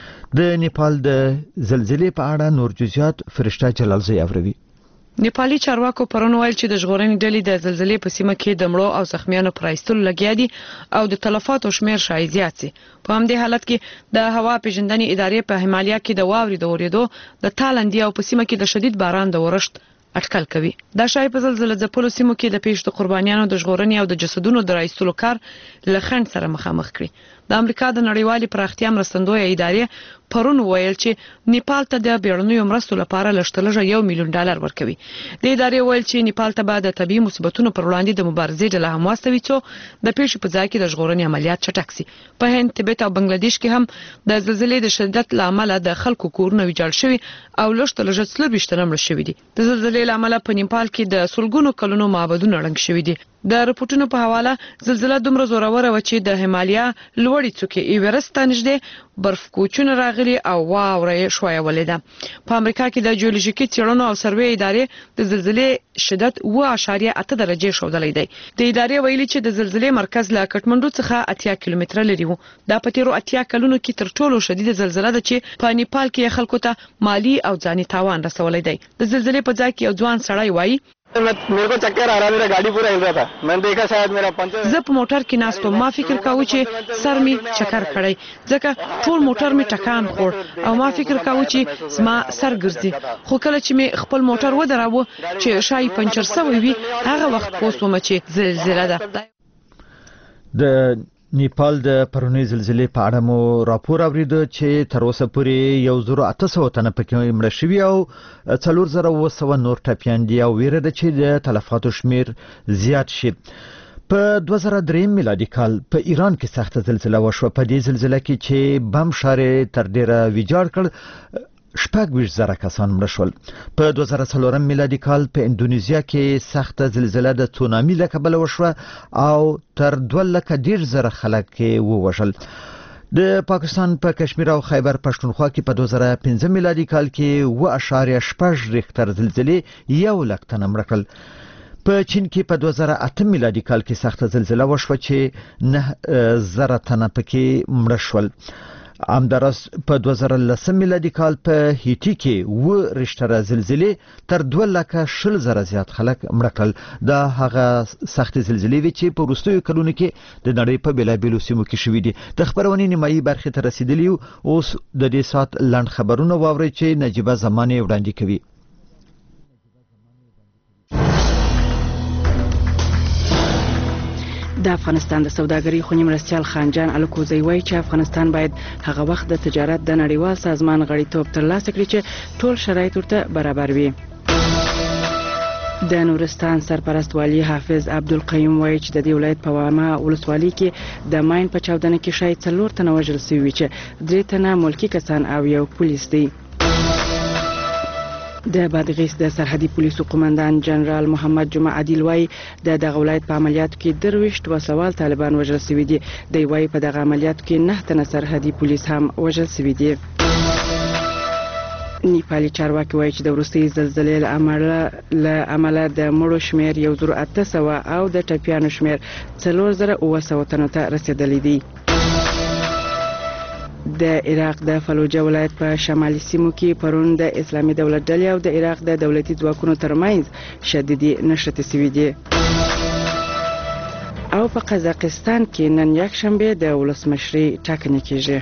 د نیپال د زلزلې په اړه نور جزئیات فرشته جلالزی اوروي. نیپالي چارواکو پرون ویل چې د ژغورنې ډلې د زلزلې په سیمه کې د مړو او زخمیانو پر ایستلو لګیا دي او د تلفاتو شمیر شاید زیات شي. په همدې حالت کې د هوا پیژندنې ادارې په همالیا کې د واورې د اورېدو د تالندې او په سیمه کې د شدید باران د ورښت اټکل کوي. دا شای په زلزلې ځپلو سیمو کې د پیښ د قربانیانو د ژغورنې او د جسدونو د راایستلو کار له خنډ سره مخامخ کړي. د امریکا د نړیوالې پراختیا مرستندویه ادارې پرون ویل چې نیپال ته د بیړنیو مرستو لپاره لږترلږه $1 میلیون ورکوي. د ادارې ویل چې نیپال ته به د طبي مصیبتونو پر وړاندې د مبارزې ډله هم واستوي چې د پیښې په ځای کې د ژغورنې عملیات چټک شي. په هند، تبت او بنگلاديش کې هم د زلزلې د شدت لامل د خلکو کورونه ویجاړ شوي او لږترلږه 24 مړه شوي دي. د زلزلې لامل په نیپال کې د سلګونو کلونو معبدونه ړنګ شوي دي. د رپورټونو په حواله زلزلہ دومره زوروره و چې د همالیا لوړې څوکې ایورست ته نږدې برف کوچونه راغلي او واوره شویولې ده. په امریکا کې د جیولوژیکي څېړنو او سروې ادارې د زلزلې شدت 7.8 درجې ښودلی دی. د ادارې ویلي چې د زلزلې مرکز له کټمنډو څخه 80 کیلومتره لري و. دا په تیرو 80 کلونو کې تر ټولو شدید زلزلہ ده چې په نیپال کې خلکو ته مالی او ځاني تاوان رسولی دی. د زلزلې په ځای کې یو ځوان سړی وایي मेरे को चक्कर आ रहा, मेरा गाड़ी पूरा हिल रहा था. मैंने देखा शायद मेरा पंचर. زه په موټر کې ناست وم. ما فکر کاوه چې سر می چکر کړی ځکه ټول موټر می ټکان خور او ما فکر کاوه چې زما سر ګرځي. خو کله چې می خپل موټر ودراوه چې شای پنچر شوی وي هغه وخت پوسوم چې زلزلہ ده. د نیپال د پرونی زلزلې په اړه مو راپور اوریده چې تر اوسه پورې 1800 تنه پکې مړه شوي او 4700 نور ټپیان دي او ویره ده چې د تلفاتو شمیر زیات شي. په 2003 میلادي کال په ایران کې سخته زلزلہ وشوه. په دې زلزلہ کې چې بم ښار تر ډیره ویجاړ کړ زره کسان مړه شول. په 2004 میلادي کال په اندونیزیا کې سخته زلزلې د تسونامي له کبله وشوه او تر 2 لک ډیر زره خلک ووژل. د پاکستان په کشمیر او خیبر پښتونخوا کې په 2015 میلادي کال کې 2.8 ریختر زلزلې 1 لک تنه مړه کړل. په چین کې په 2008 میلادي کال کې سخته زلزلہ وشوه چې 9,000 تنه پکې مړه شول. همدارس په 2010 میلادي کال په هیټي کې 2 ریشتره زلزلې تر 2,20,000 زیات خلک مړه کړل. دا هغه سخت زلزلې وې چې په وروستیو کلونو کې د نړۍ په بیلابیلو سیمو کې شوې دي. د خبرونې نیمایي برخې ته رسیدلی اوس د دې سات لاند خبرونه واورئ چې نجيبه زمانه وړاندې کوي. د افغانستان د سوداګرۍ خونی مرستیال خانجان الکوزی وایي چې افغانستان باید هغه وخت د تجارت د نړیوال سازمان غړیتوب ترلاسه کړي چې ټول شرایط ورته برابر وي. د نورستان سرپرست والی حافظ عبدالقیوم وایي چې د دې ولایت په وامه ولسوالۍ کې د ماین په چاودنه کې شاید 4 تنه وژل شوي چې 3 تنه ملکی کسان او یو پولیس دی. د بادغیس د سرحدي پولیسو قومندان جنرال محمد جمعه عادل وایي د دغه ولایت په عملیاتو کې 23 وسوال طالبان وژل شوي دي. دی وایي په دغه عملیاتو کې 9 تنه سرحدي پولیس هم وژل شوي دي. نیپالي چارواکي وایي چې د وروستۍ زلزلې له امله د مړو شمیر 1800 او د ټپیانو شمیر 4900 تنو ته رسیدلی دی. د عراق د فلوجه ولایت په شمالي سیمو کې پرون د اسلامي دولت ډلې او د عراق د دولتي ځواکونو ترمنځ شدیدي نښتې شوې دي. او په قزاقستان کې نن یکشنبه د ولسمشرۍ ټاکنې کیږي.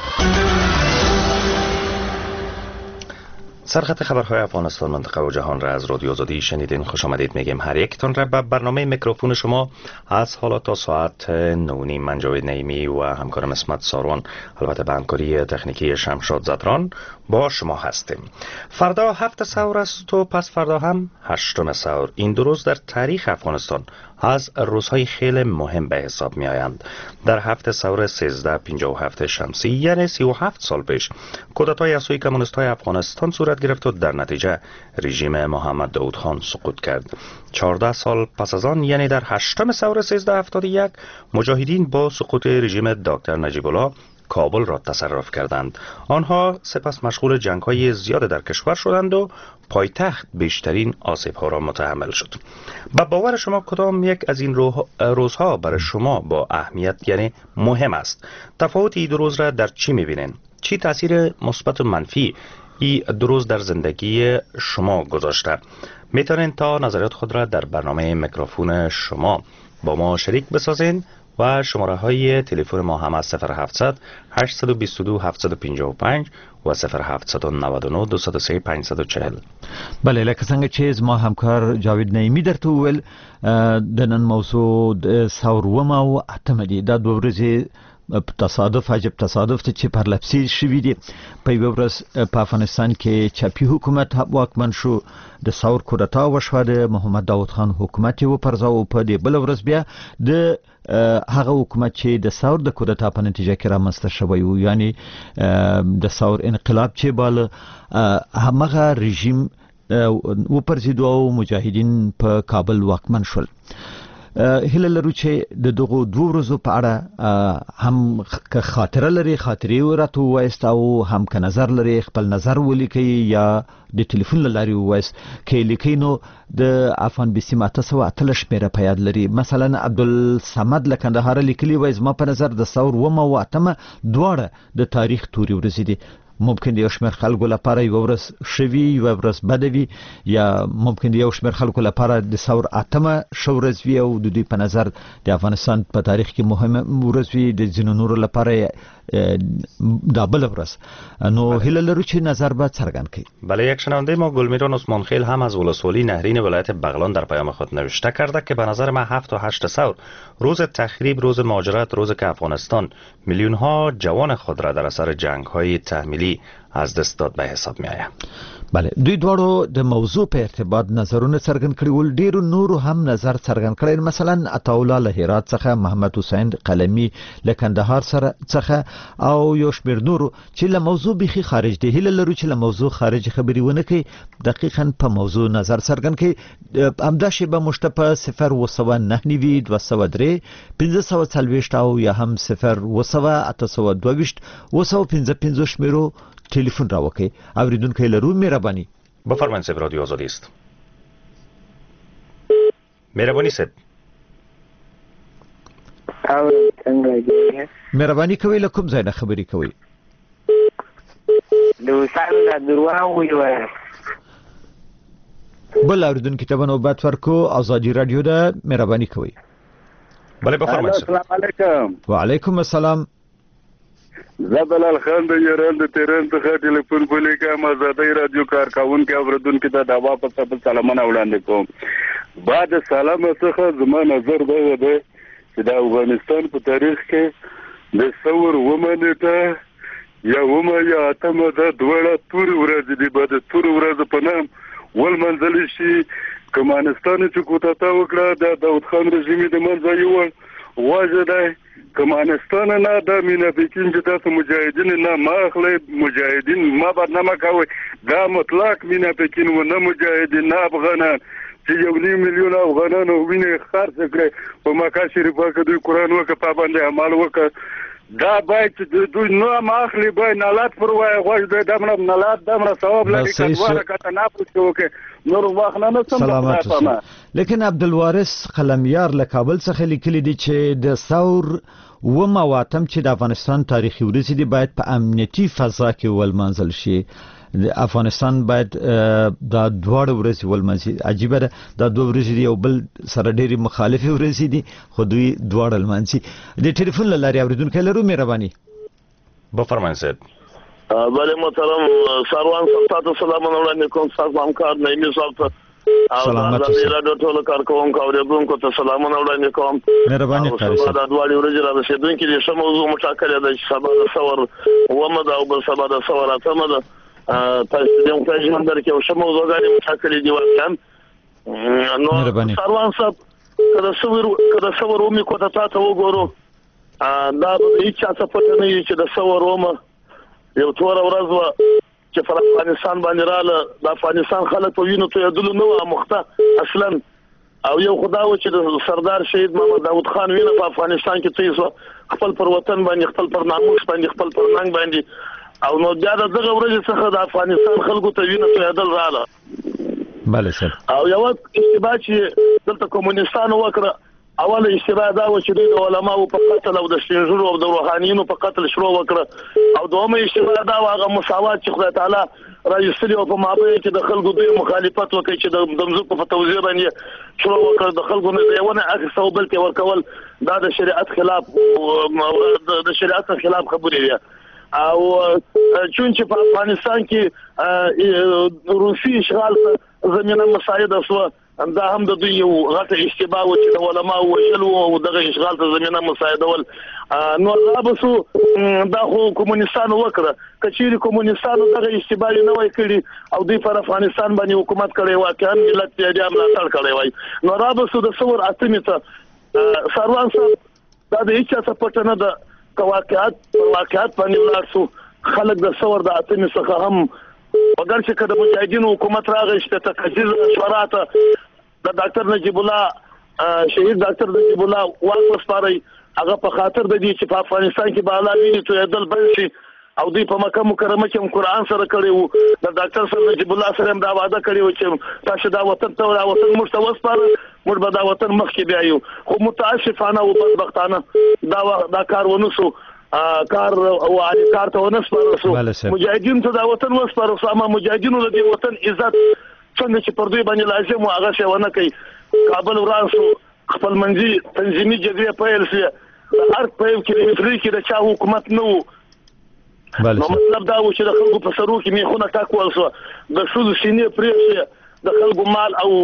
سرخط خبرهای افغانستان منطقه و جهان را از رادیو آزادی شنیدین. خوش آمدید میگیم هر یکتان را به برنامه میکروفون شما از حالا تا ساعت 9:30 من جاوید نعیمی و همکارم اسمت ساروان البته به همکاری تکنیکی شمشاد زدران با شما هستیم. فردا 7 سور است و پس فردا هم 8 سور. این 2 روز در تاریخ افغانستان از روزهای خیلی مهم به حساب می آیند. در 7 سور 1357 شمسی یعنی 37 سال پیش کودتای از سوی کمونیست‌های افغانستان صورت گرفت و در نتیجه رژیم محمد داود خان سقوط کرد. 14 سال پس از آن یعنی در 8 سور 1371 مجاهدین با سقوط رژیم دکتر نجیب الله کابل را تصرف کردند. آنها سپس مشغول جنگ‌های زیاد در کشور شدند و پایتخت بیشترین آسیب‌ها را متحمل شد. با باور شما کدام یک از این روزها برای شما با اهمیت یعنی مهم است؟ تفاوت این 2 روز را در چی می‌بینید؟ چی تاثیر مثبت و منفی این 2 روز در زندگی شما گذاشته؟ میتونید تا نظریات خود را در برنامه میکروفون شما با ما شریک بسازین و شماره های تلفن ما هم از 0700 822 755 و 0799 203 540. بله لکه څنګه چې زما همکار جاوید نعیمی درته وویل د نن موضوع د ثورومه او اتمه دي. دا 2 ورځې تصادف عجب تصادف ته چې پرلپسې شوي دي. په یوه ورځ په افغانستان کې چاپي حکومت واکمن شو، د ثور کودتا وشوه، د محمد داود خان حکومت یې وپرځاوه. په دې بله ورځ بیا د هغه حکومت چې د ثور د کودتا په نتیجه کې رامنځته شوی و، یعنی د ثور انقلاب چې باله همغه رژیم وپرځېدو او مجاهدین په کابل واکمن شول. هله لرو چې د دغه 2 ورځو په اړه هم خاطره لري، خاطرې راته وایست او هم که نظر لري خپل نظر ولیکي یا د ټلیفون له لارې وایست. کې لیکي نو د افغان بي سي 808 شمیره په یاد لري. مثلا عبدالصمد له کندهار لیکلي وایي زما په نظر د ثور 9 او 8 دواړه د تاریخ توري ورځې دي. ممکن د یو شمېر خلکو لپاره یوه ورځ ښه وي، یوه ورځ بده وي، یا ممکن د یو شمېر خلکو لپاره د ثور 8 ښه ورځ وي او د دوی په نظر د افغانستان په تاریخ کې مهمه ورځ وي، د ځینو نورو لپاره دا بله ورځ. نو هیله لرو چې نظر به څرګند کړي. بله یک شنونده ما گلمیران عثمانخیل هم از ولسوالی نهرین ولایت بغلان در پیام خود نوشته کرده که به نظر من 7 و 8 سور روز تخریب، روز مهاجرت، روز که افغانستان میلیون ها جوان خود را در اثر جنگ های تحمیلی از دست داد به حساب می آید. بله، دوی دواړو د موضوع په ارتباط نظرونه څرګند کړي ول. ډیرو نورو هم نظر څرګند کړي، مثلا عطاالله له هرات څخه، محمد حسین قلمی له کندهار څخه او یو شمېر نورو چې له موضوع بيخي خارج دي. هیله لرو چې له موضوع خارج خبري ونه کوي، دقیقاً په موضوع نظر څرګند کړي. همدا شی به مشتپه 009 203 1540 او یا هم 0 822 شمیرو تلفن را وکي. اوریدونکو لرو مهرباني. بفرمایئ صاحب، رادیو آزادی است. مهرباني صاحب. او څنګه دی؟ مهرباني کوي له کوم ځای نه خبري کوي؟ دوسان درواغ ویل. بل اوریدونکو ته نوبت ورکو. آزادی رادیو ده، مهرباني کوي. بله بفرمایئ. السلام علیکم. وعلیکم السلام. زبلال خان د یران د تهران څخه ټلیفون کولی کوم. آزادی رادیو کارکونکو اوریدونکو ته د واپس په سلامونه وړاندې کوم. بعد سلام څخه زما نظر دا دی چې د افغانستان په تاریخ کې د ثور ومنته یا ومه یا اتمه د دوړه تور ورځ دی. بعد تور ورځ په نام ولمنځل شي کمانستان چې کوتاه وکړه د داود خان رژیم د منځ یو واجه دی. کمانستان نه د مینا پکین چې تاسو مجاهدین نه ماخله مجاهدین ما برنامه کوي دا مطلق مینا پکین و نه مجاهدین نه افغانان چې 1 میلیون افغانان ویني خرڅ کړي په مکه شریفه کې دوی قران وکړه پابند عمل وکړه دا باید دوی نو ماخله به نالات پر وای غوښ د دمر نالات دمر ثواب لري کډواره کته نه پوښتنه وکړي نور وخت نه سم. لیکن عبدالوارث قلمیار له کابل څخه لیکلي دي چې د ثور و مواتم چې د افغانستان تاریخي ورځې دي باید په امنیتي فضا کې ولمنځل شي. د افغانستان باید دا دوه ورځې ولمنځي. عجیبه ده، دا دوه ورځې دي او بل سره ډېری مخالفې ورځې دي خو دوی دوه ولمنځي. د ټلیفون له لارې اوریدونکو لرو مهرباني. بفرمایئ صاحب. بله محترم سروان صاحب سلام علیکم. تاسو همکار نعیمی صاحب سلامات اوسئ. رادیو ټول کارکونکو اوریدونکو ته سلامونه وړاندې کوم. مهرباني کوئ. دا دوه ورځې را رسیدونکې دي. څه موضوع مټاکلې ده چې سبا د ثور ومه ده او بل سبا د ثور اتمه ده. تاسو د یو ځای باندې کې څه موضوعګانې مټاکلې دي واقعا. نو سروان صاحب کله ثور ومه کوته تاسو وګورو دا هیڅ څه پټ نه چې د ثور ومه یو تور ورځ چې پر افغانستان باندې رااله. د افغانستان خلک په وینو تویدلو نه و مخته اصلا او یو خدا و چې د سردار شهید محمد داود خان وینه په افغانستان کې توی خپل پر وطن باندې خپل پر ناموس باندې خپل پر ننګ باندې او نو بیا دغه ورځ څخه د افغانستان خلکو ته وینه تویدل رااله. بله سر. او یو اشتباه چې دلته کمونستانو وکړه اوله اشتباه دا و چې د علماو په قتل او د شینجرو او د روحانيینو په قتل شروع وکړه او دومره اشتباه دا هغه مساوات چې خدای تعالی راځي او په مابین کې د خلکو دوی مخالفت وکړي چې د دمزکو په توزیع باندې شروع وکړ د خلکو نه دیونه اخیستو بل ته ورکول دا د شریعت خلاف د شریعت خلاف خبرې دي. او چون چې په افغانستان کې روسي اشغال زمينه مساعده شو دا هم د دوی یو غټه اشتباه و چې د علماء وشلو او دغه اشغال ته زمينه مساعده ول. نو رابسو دا خو کمونستانو وکړه. کچېری کمونستانو دغه اشتباه نه وای کړی او دوی پر افغانستان باندې حکومت کړی واقعا ملت یې هم ملاتړ کړی وای. نو رابسو د ثور اتمه ته سروان صاحب دا د هیڅ څه پټ نه ده. واقعات باندې ولارسو خلک د ثور د اتمه څخه هم وګر چې کله مجاهدینو حکومت راغی چې تکذیب شوراته د ډاکټر نجیب الله شهید ډاکټر نجیب الله واپس پاري هغه په خاطر د دې چې په افغانستان کې بالا ویني ته دل بل شي او دوی په مکه مکرمه کې قرآن سره کړی وو. د ډاکټر سره نجیب الله سره هم دا وعده کړی و چې تاسو دا وطن ته او وطن مستوس پاره موږ به دا وطن مخکې بیایو. خو متاسفانه او بدبختانه دا کار ونسو کار او علي کار ته ونسپارسو. مجاهدین ته دا وطن وسپارسو اما مجاهدینو د دې وطن عزت څنګه چې پر دوی باندې لازم او هغه څه ونه کوي. کابل ورانسو خپل منځي تنظیمي جګړه پیل شي هر په کې کې د چا حکومت نه وو. نو مطلب دا و چې د خلکو په سرو کې میخونه ټاکول شو د شوز سینې پرې د خلکو مال او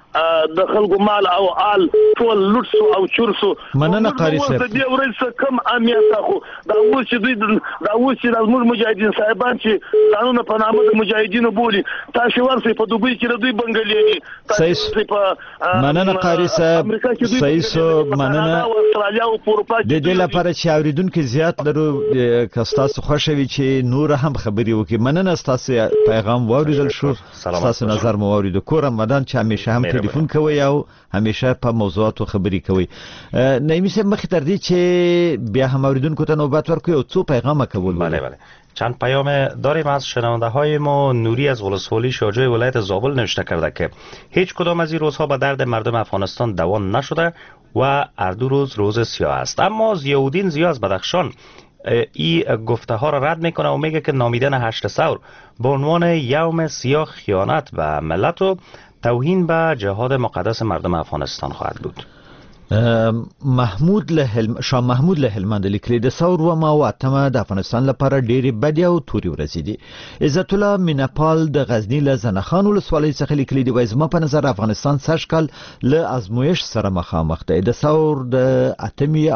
د خلکو مال او آل ټول لوټ سو او چور سو. مننه قاری صاحب. د دې ورځ کم امنیت خو دا اوس چې دوی دا اوس چې د مجاهدین صاحبان چې قانون په نامه د مجاهدینو بولي تاسو ورسې په دوبۍ کې دوی بنګلي په مننه قاری صاحب صحیح سو مننه استرالیا او اروپا د دې لپاره چې اوریدونکو زیات لرو کستاسو خوشوي چې نور هم خبري وکي. مننه تاسو پیغام واوریدل شو تاسو نظر مو واوریدو. کورم مدان چې همیشه هم ټلیفون کوي او همیشه په موضوعاتو خبري کوي. نایمی صاحب مخ تر دې چې بیا هم اوریدونکو ته نوبت ورکوي او څو پیغام کول. بله چند پیام داریم از شنونده های ما. نوری از ولسوالی شارجه ولایت زابل نوشته کرده که هیچ کدام از این روزها به درد مردم افغانستان دوا نشده و هر دو روز سیاه است. اما ضیاءالدین ضیا از بدخشان این گفته ها را رد میکنه و میگه که نامیدن 8 ثور به عنوان یوم سیاه خیانت به ملت و توهین به جهاد مقدس مردم افغانستان خواهد بود. شاه محمود له هلمند لیکلي د ثور و ما واتمه د افغانستان لپاره ډېری بدی او توري ورځې دي. عزت الله مینپال د غزنی له زنخان ولسوالۍ څخه لیکلي دی وایي زما په نظر افغانستان سږکال له ازمویش سره مخامخ دی. د ثور د اتمی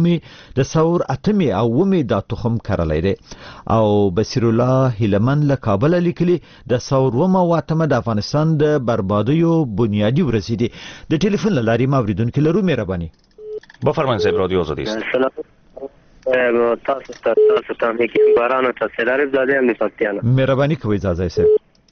او ومي د تخم کرلی دی. او بصیر الله هلمند له کابل لیکلي د ثور و ما واتمه د افغانستان د بربادیو بنیادی ورځې دي. د ټلیفون له لارې اوریدونکو لرو بفرمایید صاحب رادیو آزادی است. سلام تاسو ته میکی باران تاسو لري زاده هم نفاتیانه مهرباني کوئ اجازه صاحب.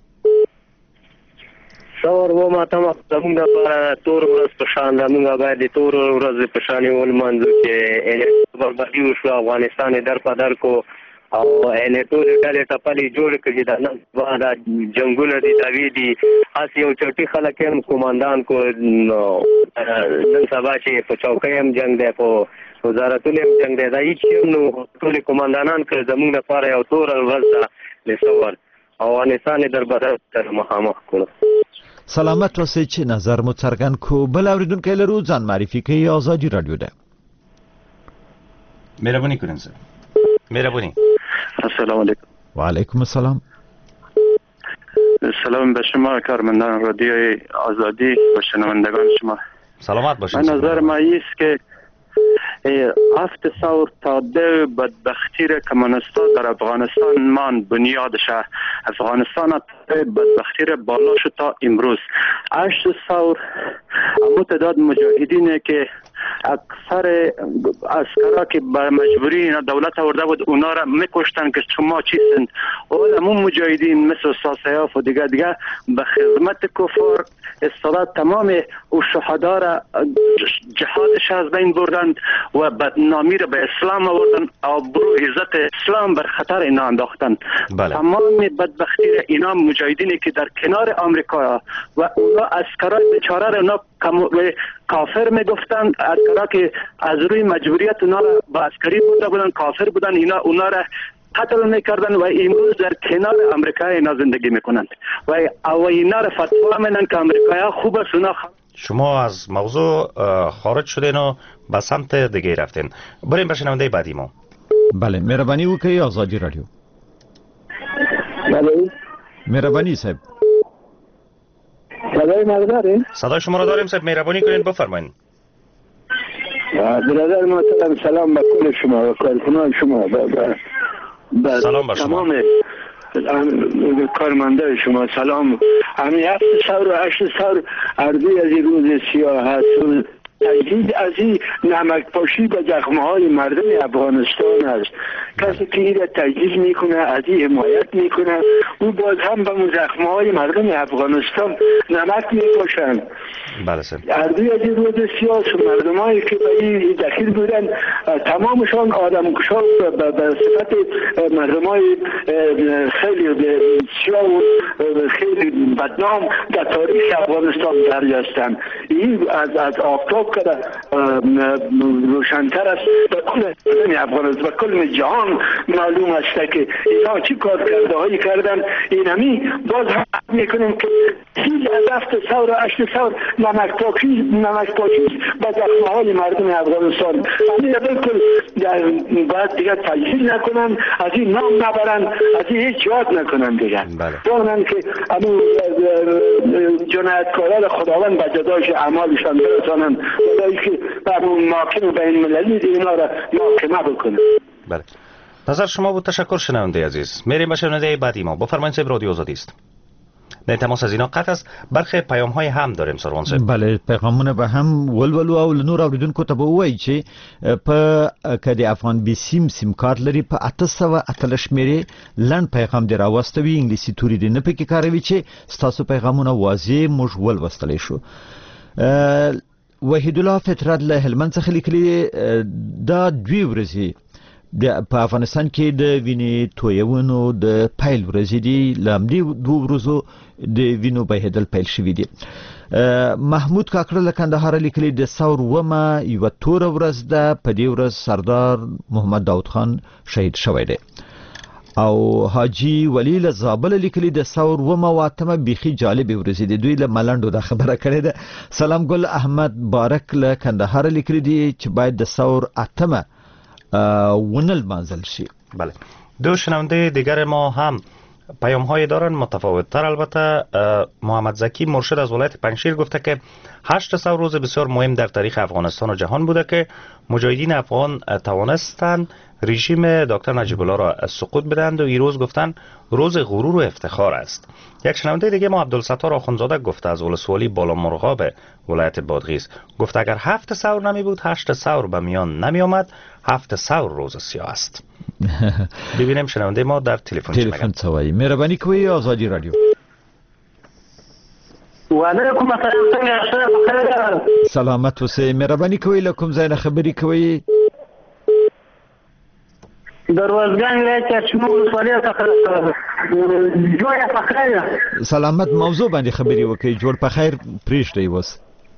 څور و ما ته زموږ لپاره تور ورځ په شان ده. موږ باید تور ورځ په شان ولمانځو چې بربادي وشو افغانستان در په در کو او ټول ډلې ټپلې جوړ کړي د نن بعد جنگونه دي داوی دي اسی یو چټي خلک هم کوماندان کو نن سبا چې په چوکۍ هم جنگ دی په وزارتونو هم جنگ دی دا هیڅ نو ټول کوماندانان کړ زموږ لپاره یو تور ورځ لسور افغانستان در بدر تر مخامخ کړو. سلامت اوسئ چې نظر مو څرګند کو. بل اوریدونکو لرو ځان معرفي کوي. آزادی رادیو ده. مهرباني کړئ سر. مهرباني. السلام علیکم. و علیکم السلام. سلام به شما کارمندان رادیوی آزادی و شنوندگان شما. سلامت باشید. من نظر ما است که 7 ثور تا دو بدبختی کمونیست‌ها در افغانستان مان بنیادش. افغانستان بدبختی بالا شد تا امروز. 8 ثور تعداد مجاهدینه که اکثر عسکرا که به مجبوری دولت آورده بود اونا را میکشتن که شما چیستند. اون مجاهدین مثل ساسیاف و دیگه به خدمت کفار استاد تمام او شهدا را جهادش از بین بردند و بدنامی را به اسلام آوردند او برو عزت اسلام بر خطر اینا انداختند. تمام بدبختی اینا مجاهدینی که در کنار آمریکا و اونا عسکرای بیچاره را اونا کافر میگفتند. عسکرا که از روی مجبوریت اونا را با عسکری بودن کافر بودن اونا را قتل میکردن و امروز در کنار امریکا اینا زندگی میکنند و اینا را فتوا میدن که امریکا خوب است. اونا شما از موضوع خارج شدین و به سمت دیگه رفتین. بریم به شنونده بعدی ما. بله مهربانی وکړئ. آزادی رادیو. بله مهربانی صاحب. صدای ما دارین؟ صدای شما را داریم صاحب. مهربانی کنین بفرمایید. برادر محترم سلام به کل شما و کارکنان شما سلام بر شما. تمام کارمنده شما سلام. همین 7 ثور و 8 ثور اردوی از این روز سیاه هست. تجدید از این نمک پاشی به زخمهای مردم افغانستان است. کسی که این را تجدید میکنه از این حمایت میکنه او باز هم به زخمهای مردم افغانستان نمک میپاشند. بله سر. اردوی از این روز سیاه مردمایی که به این دخیل بودن تمامشان آدمکشان به صفت مردمای خیلی سیاه و خیلی بدنام در تاریخ افغانستان دریافتند. این از آفتاب که روشنتر است به کل افغانستان و کل جهان معلوم است که اینا چی کار کرده هایی کردن. اینمی باز هم میکنیم که هیچ هدف ثور و اشت ثور نمک پاکی به زخم‌های مردم افغانستان. همین بالکل باید دیگه تجهیز نکنن، از این نام نبرن، از این هیچ یاد نکنن دیگه. دانن که همون جنایتکاران خداوند به جزایش اعمالشان برسانن، برای که بر اون محاکم بین المللی اینا را محاکمه بکنن. بله. نظر شما بود. تشکر شنونده عزیز. میریم به شنونده بعدی ما. بفرمایید صاحب، رادیو آزادی است. در تماس از اینا قطع است. برخی پیام های هم داریم سروان صاحب. بله، پیغامونه به هم ولولو او نور اوریدونکو ته به وایي چې په کدی افغان بي سیم کارت لري په 800 شمیرې لند پیغام دی راوستوي انګلیسي توري دی نه پکې کاروي چې ستاسو پیغامونه واضح موږ ولوستلی شو. وحید الله فطرت له هلمند څخه لیکلي دا 2 ورځې په افغانستان کې د وینې تویونو د پیل ورځې دي، لامدي 2 ورځو د وینو بهیدل پیل شوی دي. محمود کاکړه له کندهار لیکلي د ثور ومه یو تور ورځ ده، په دې ورځ سردار محمد داود خان شهید شوی دی. او حاجی ولی له زابل لیکلي د ثور ومه واتمه بيخي جالب ورځ دي، دوی له ملندو د خبره کړې ده. سلام ګل احمد بارک له کندهار لیکلي دي چې باید د ثور اتمه ونل منزل شي. بله. دو شنونده دیگر ما هم پیام های دارن متفاوت تر. البته محمد زکی مرشد از ولایت پنجشیر گفته که 8 ثور روز بسیار مهم در تاریخ افغانستان و جهان بوده که مجاهدین افغان توانستند رژیم دکتر نجیب الله را سقوط بدهند و این روز گفتن روز غرور و افتخار است. یک شنونده دیگه ما عبدالستار آخوندزاده گفته از ولسوالی بالا مرغاب ولایت بادغیس گفته اگر 7 ثور نمی بود 8 ثور به میان نمی آمد، 7 ثور روز سیاه است. ببینیم شنونده ما در تلفن سوایی. مهربانی کوي آزادی رادیو. وعلیکم السلام. سلامت اوسئ. مهربانی کوي له کوم ځای نه خبرې کوي؟ دروازګان ولایت شمول ولسوالۍ څخه جوړه په خیر. سلامت. موضوع باندې خبرې وکړئ. جوړ په خیر پریږدئ وس.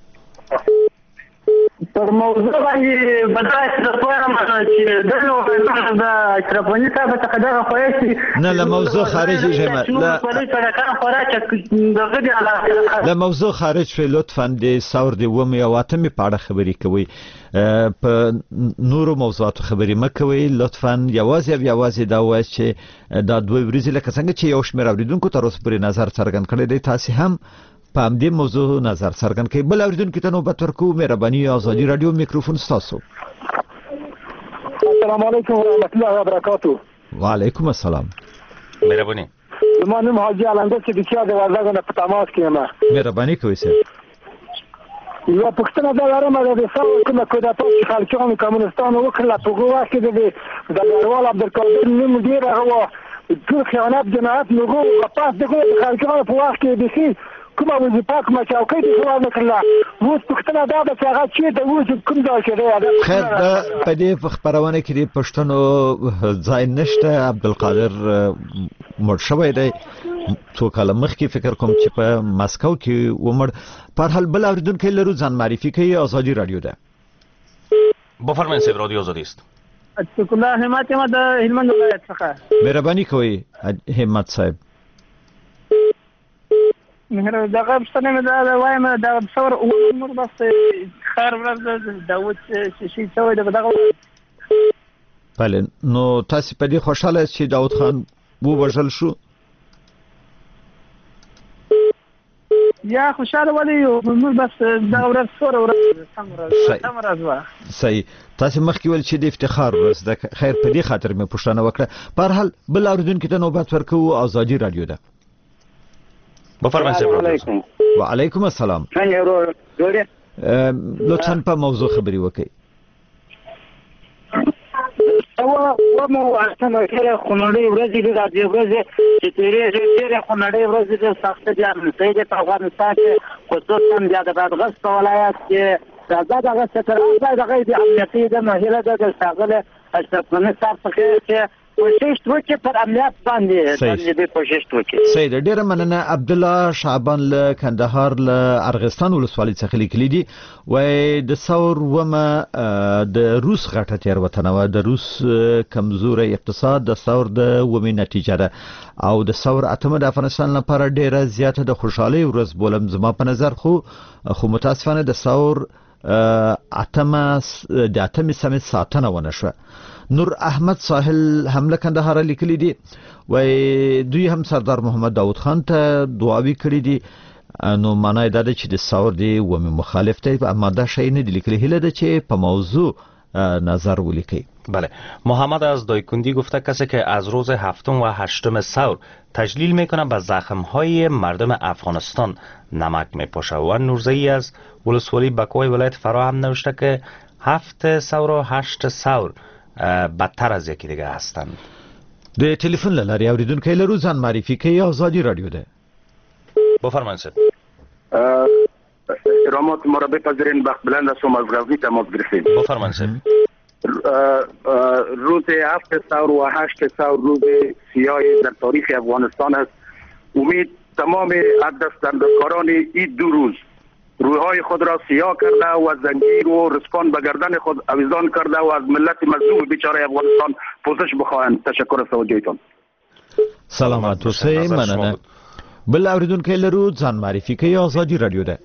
پر موضوع باندې بدای څه پوهه چې دغه د اشرفونی صاحب څخه دغه خوښي نه له موضوع خارجي جمع له موضوع خارج شوي. لطفا د ثور د ومې او اتمې په اړه خبرې کوئ، په نورو موضوعاتو خبرې مه کوئ. لطفا یوازې دا وایئ چې دا 2 ورځې لکه څنګه چې یو شمېر اورېدونکو تر اوسه پورې نظر څرګند کړی دی، تاسې هم په همدې موضوع نظر څرګند کړئ. بل اورېدونکي ته نوبت ورکوو. مهرباني آزادي رادیو میکروفون ستاسو. السلام علیکم ورحمت الله وبرکاتو. وعلیکم السلام. مهرباني. زما نوم حاجي علندر چې د چا د وردګو نه په تماس کې یم. مهرباني کوئ صاحب. یو پښتنه دا لرم د ثور کومه کودتا چې خلکانو کمونستان وکړه په هغه وخت کې د نړیوال عبدالقادر نوم ډېر هغه ټول خیانت جنایت نوغو غپاس دغه خلکانو په وخت کې د کومه وظیفه کومه چوکۍ د سوال نکړه. اوس پښتنه دا د هغه چې د اوس کوم ځای کې دی. خیر دا په دې خبرونه کې د پښتنو ځای نشته. عبدالقادر مړ شوی دی څو کاله مخکې، فکر کوم چې په مسکو کې ومړ. په هر حال بل اورېدونکی لرو، ځان معرفي کوي. آزادي رادیو ده. بفرمایئ صاحب، رادیو آزادی است. شکرالله همت ما د هلمند ولایت څخه. مهرباني کوئ همت صاحب. مهر دغه څنګه مې دا وایم دا ثور عمر بس خیر ورځ داوود شي څوی دغه. بله، نو تاسو په دې خوشاله چې داود خان ووژل شو؟ یا خوشاله ولی موږ بس دا ورځ ثور ورځ وا صحیح. تاسو مخکې ول چې د افتخار ورځ ده. خیر په دې خاطر مې پوښتنه وکړه. په هر حال بل اورېدونکي ته نوبت ورکوو. آزادي رادیو ده. بفرمایئ صاحب. وعلیکم السلام. لطفا په موضوع خبرې وکړئ. و مو اصلا کله خونړې ورځې د راځي ورځې چې تیرې خونړې ورځې د سخت دي امنیتي د افغانستان کې خصوصا د بادغیس ولایت کې دغه ستر دغه د امنیتي د مهله د شاغله اشرفونی صاحب څخه چې کوشش وکړي پر امنیت باندې کوشش وکړي. سید ډیره مننه. عبد الله شعبان له کندهار له ارغستان ولسوالۍ څخه لیکلي دي وای د ثور ومه د روس غټه تیروتنه و د روس کمزوري اقتصاد د ثور د ومه نتیجه ده او د ثور اتمه د افغانستان لپاره ډیره زیاته د خوشحالي ورځ بولم زما په نظر خو متاسفانه د ثور اتمه سمې ساتنه ونه شوه. نور احمد ساحل حمله کندهار لیکلي دي وای دوی هم سردار محمد داود خان ته دعاوی کړی دي نو معنی دا ده چې د ثور دی و مخالف دی اما دا شی نه دی لیکلی هله ده چې په موضوع نظر ولیکي. بله محمد از دایکندی گفته کسی که از روز 7 و 8 ثور تجلیل میکنه به زخمهای مردم افغانستان نمک میپاشه و نورزئی از ولسوالی بکوی ولایت فرا هم نوشته که 7 ثور و 8 ثور بدتر از یکی دیگه هستند. د تلیفون لاری اوریدونکو لرو ځان معرفي کوي آزادی رادیو ده. بفرمایید سید. احترامات ما را بپذیرین بخت بلند هستم از غزنی تماس گرفتیم. بفرمایید سید. روز 7 ثور و 8 ثور روز سیاه در تاریخ افغانستان است. امید تمام دستندرکاران این دو روز رویهای خود را سیاه کرده و زنجیر و رسپان به گردن خود آویزان کرده و از ملت مظلوم بیچاره افغانستان پوزش بخواهند. تشکر از توجهتان. سلامت اوسئ. مننه. بل اوریدونکو لرو ځان معرفي کوي آزادی رادیو ده.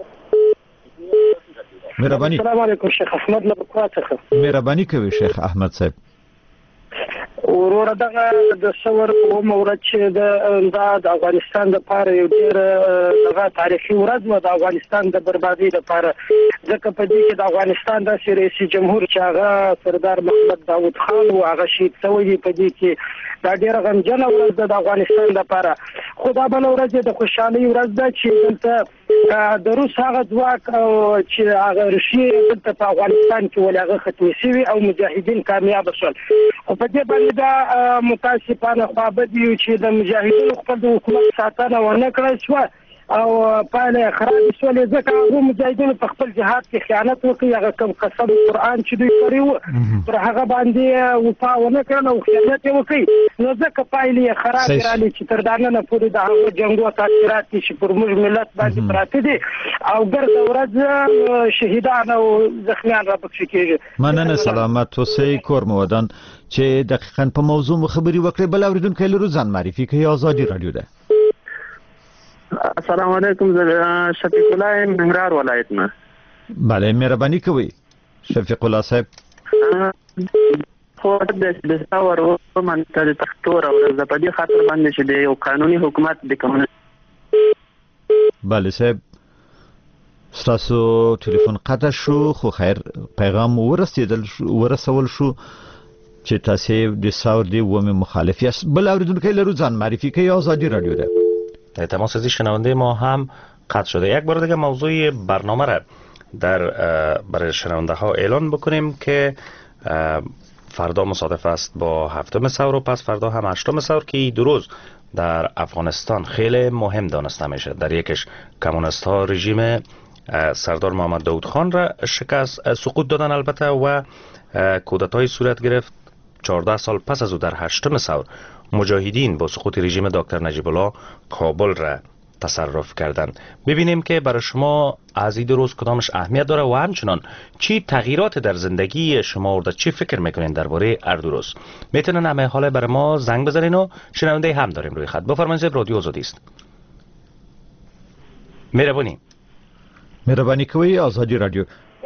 مهرباني. السلام علیکم شیخ احمد له بکواڅخه. مهرباني کوي شیخ احمد صاحب. ورور دغه د ثور په مورد چې د افغانستان د لپاره یو ډېر دغه تاریخي ورځ و د افغانستان د بربادي لپاره ځکه په دې کې د افغانستان د رئیس جمهور چې هغه سردار محمد داود خان او هغه شهید شوی په دې کې دا ډېر غمجنه ورځ ده د افغانستان لپاره. خو دا بل ورځ د خوشحالي ورځ ده چې دلته د روس هغه ځواک چې هغه رشي دلته په افغانستان کې ولغه ختمي شوی او مجاهدین کامیاب شول. خو په دې باندې دا متاسفانه خو به دي چې د مجاهدینو خپل حکومت ساتنه ونه کړی شو او پاله خراب شول ځکه هغه مجاهدینو په خپل جهاد کې خیانت وکړي. هغه کوم قسم قرآن چې دوی کړی و پر هغه باندې وفا ونه کړل او خیانت وکړي نو ځکه پایله خراب راځي چې تر دا نه پورې د هغه جنگو تاثیرات چې پر موږ ملت باندې پراته دي او ګرځ ورځ شهیدان او زخمیان را پکې کېږي. مننه. سلامت اوسئ. کور مودان چې دقیقاً په موضوع خبري وکړي. بل اوریدونکو لرو ځان معرفي کوي آزادی رادیو ده. السلام علیکم. شفیق الله ننګرهار ولایت نه. بله مهرباني کوي شفیق الله صاحب. خو د ثور او منځ تختور او د په دې خاطر باندې چې د یو قانوني حکومت د کمونیست. بله صاحب ستاسو ټلیفون قطع شو خو خیر پیغام ورسول شو چې تاسو د ثور دی و مخالف یاست. بل اوریدونکو لرو ځان معرفي کوي آزادی رادیو ده. تماس از شنونده ما هم قطع شده. یک بار دیگه موضوع برنامه را برای شنونده ها اعلان بکنیم که فردا مصادف است با 7 ثور و پس فردا هم 8 ثور که دو روز در افغانستان خیلی مهم دانسته میشه. در یکش کمونیست ها رژیم سردار محمد داود خان را شکست سقوط دادن البته و کودتای صورت گرفت. 14 سال پس از او در 8 ثور مجاهدین با سقوط رژیم دکتر نجیب الله کابل را تصرف کردند. ببینیم که برای شما از این روز کدامش اهمیت داره و همچنان چی تغییرات در زندگی شما ورده، چی فکر میکنین درباره هر دو روز. میتونن همه حاله برای ما زنگ بزنین و شنونده هم داریم روی خط. بفرمایید. رادیو آزادی است. مهربانی کوي آزادی رادیو.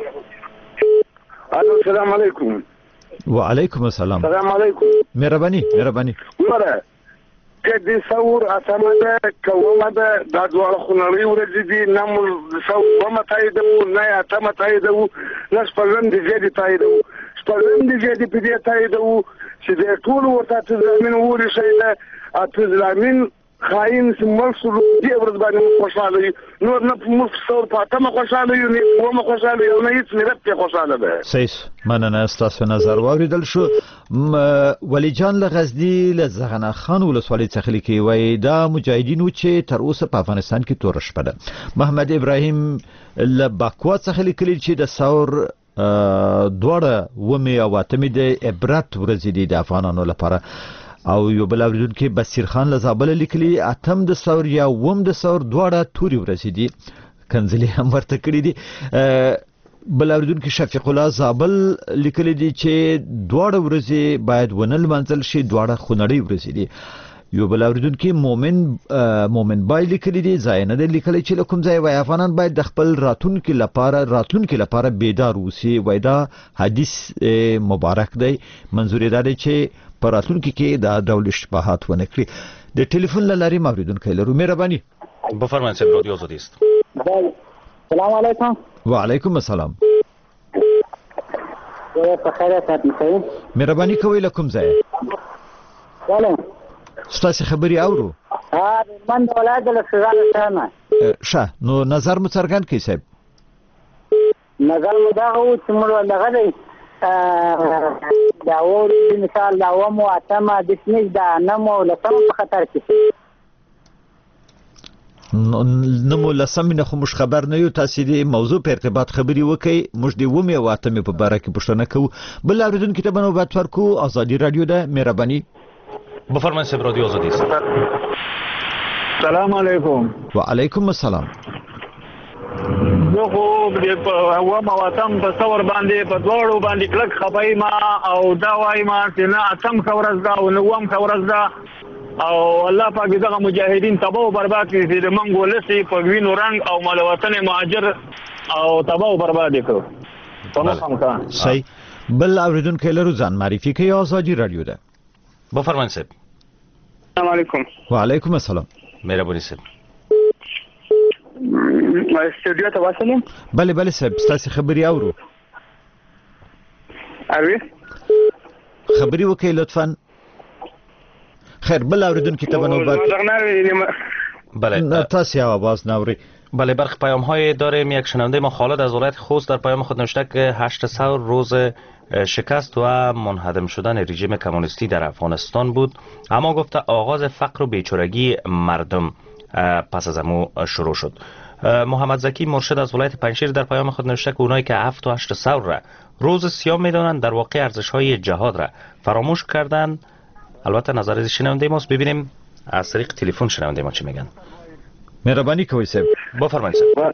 السلام علیکم. و علیکم السلام. السلام علیکم. مهربانی. وره که د ثور اتمه ده کومه ده د دوه خنري ورځې دي نام ثور ومه تایید وو نه اتمه تایید وو نه سپلند دي تایید وو سپلند دي په دې تایید وو چې د ټول ورته تضامن ووري شي ده تضامن خاين سمسلو دي ورځ باندې خوشاله نو نه موږ ثور په اتمه خوشاله یو نه ومه خوشاله یو نه هیڅ نه په خوشاله ده. صحیح. مننه. ستاسو نظر واوریدل شو. ولی جان لغزدی لزغنا خان ولسوالی څخه لیکي وای دا مجاهدینو چې تر اوسه په افغانستان کې تور شپه ده. محمد ابراهیم لباکوا څخه لیکلی چې د ثور دواړه ومه او اتمه د عبرت ورځې دي د افغانانو لپاره او یو بل اوریدونکو بصیر خان لزابل لیکلي اتم د ثور یا وم د ثور دواړه توري ورځې دي کنځلي هم ورته کړی دي بل اوریدونکو شفیق الله زابل لیکلي دي چې دواړه ورځې باید ونل منځل شي دواړه خونړی ورځې دي یو بل اوریدونکو مومن بای لیکلي دي ځای نه دی لیکلي چې کوم ځای وای افغانان باید د خپل راتلونکو لپاره بیدار اوسي وای دا حدیث مبارک دی منظور دا دی چې پر راتلونکو کې دا ډول شبهات ونه کړي د ټلیفون لاري اوریدونکو لرو مهرباني بفرمایید سب رادیو آزادی است سلام علیکم و علیکم السلام په خیر تاسو مهرباني کوئ لکم ځای سلام ستاسو خبري اورو من ولادت له سزا شه نو نظر مو څرګند کړئ صاحب نظر مو دا و چې موږ لغه دی دا وری مثال دا و مو اتمه د سنځ دا نمو لسم په خطر کې نمو لسم نه خو مش خبر نه یو تاسو دې موضوع په ارتباط خبري وکي مش دی و مې واتمه په باره کې پښتنه کو بل اوریدونکو ته بنو بات ورکو ازادي رادیو ده مهرباني بفرمایید سب رادیو آزادی است سلام علیکم و علیکم السلام زه خو په هوا مواتم په څور باندې په دوړو باندې کلک خپای ما او دا وای ما چې نه اتم خورز دا او نوم خورز دا او الله پاک دغه مجاهدین تباہ او برباد کړي چې منګو لسی په وینو رنگ او مال وطن مهاجر او تباہ او برباد کړو په مخم کا صحیح بل اوریدونکو لرو ځان معرفي کوي ازادي رادیو ده بفرمایید صاحب السلام علیکم و علیکم السلام مهرباني صاحب استودیو ته واسلم بله صاحب ستاسو خبري اورو اوی خبري وکي لطفا خیر بل اوریدونکو ته بنوبت بله تاسو आवाज ناوری بله برخی پیام های داریم یک شنونده ما خالد از ولایت خوست در پیام خود نوشته که 8 روز شکست و منهدم شدن رژیم کمونیستی در افغانستان بود اما گفته آغاز فقر و بیچارگی مردم پس از امو شروع شد محمد زکی مرشد از ولایت پنجشیر در پیام خود نوشته که اونایی که 7 و 8 ثور را روز سیاه میدانند در واقع ارزش های جهاد را فراموش کردن. البته نظر از شنونده ماست ببینیم از طریق تلفن شنونده ما چی میگن. مهربانی کوی صاحب بفرمایید صاحب.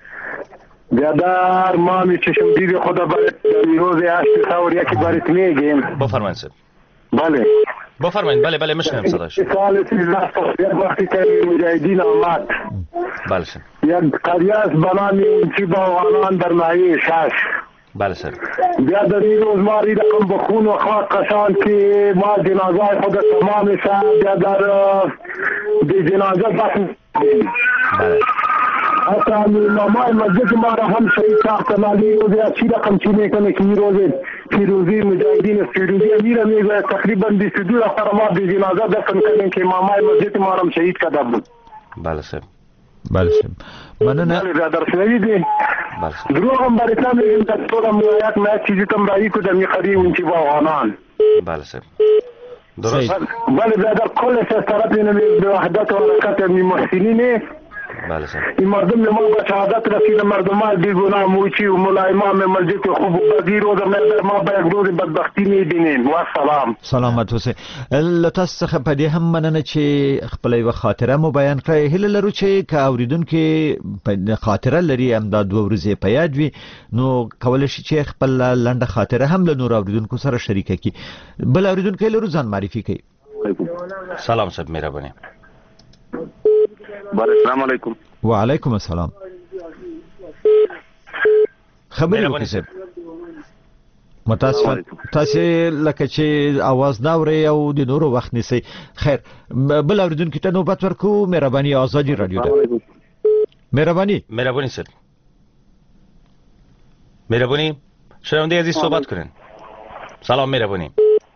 بیادر ما میچشم دید خدا برات روز 8 ثور یکی برات میگیم. بفرمایید صاحب. بله بفرمایید. بله میشنم صداش. سال 13 وقتی که مجاهدین آمد بله سر یک قریه است بنامی اونچی با افغانان در ناحیه 6 بله سر بیا در این روز ما رقم به خون و خاک قشان که ما جنازه خود تمام شد بیا در جنازه دفن بله حتی امام مسجد ما را هم شهید ساخت مالی روز اچھی رقم چی میکنه که روز پیروزی مجاهدین پیروزی امیر میگه تقریبا 22 نفر ما به جنازه دفن کردیم که امام مسجد ما را شهید کرده بود. بله سر بله سر مننه در شهید دروغ هم برای اسلام میگیم که تو هم یک نه چیزی تم رایی کو در میخری اونچی با افغانان. بله سر درست. بله برادر کل از طرف این وحدت و حرکت محسنینه. بله سر این مردم ما با شهادت رسید مردمان بیگناه موچی و مولا امام مسجد خوب و بدی روز ما به یک روز بدبختی میبینیم. و سلام سلامت اوسه. لطاس څخه په دې هم مننه چې خپل یو خاطره مو بیان کړئ. هله لرو چې کا اوریدونکو خاطره لري هم دا 2 ورځې په یاد وي نو کولای شي چې خپل لنډه خاطره هم له نور اوریدونکو سره شریک کړي. بل اوریدونکو لرو ځان معرفي کړئ. سلام صاحب مهرباني. السلام علیکم. و علیکم السلام. خبرې وکړئ صاحب. متاسفم تاسو لکه چې आवाज ناوري او د نورو وخت نسی. خیر بل اوریدونکو ته نوبت ورکو. مهرباني آزادی رادیو ده. مهرباني سر. مهرباني شنونده عزیز صحبت کنین. سلام مهرباني.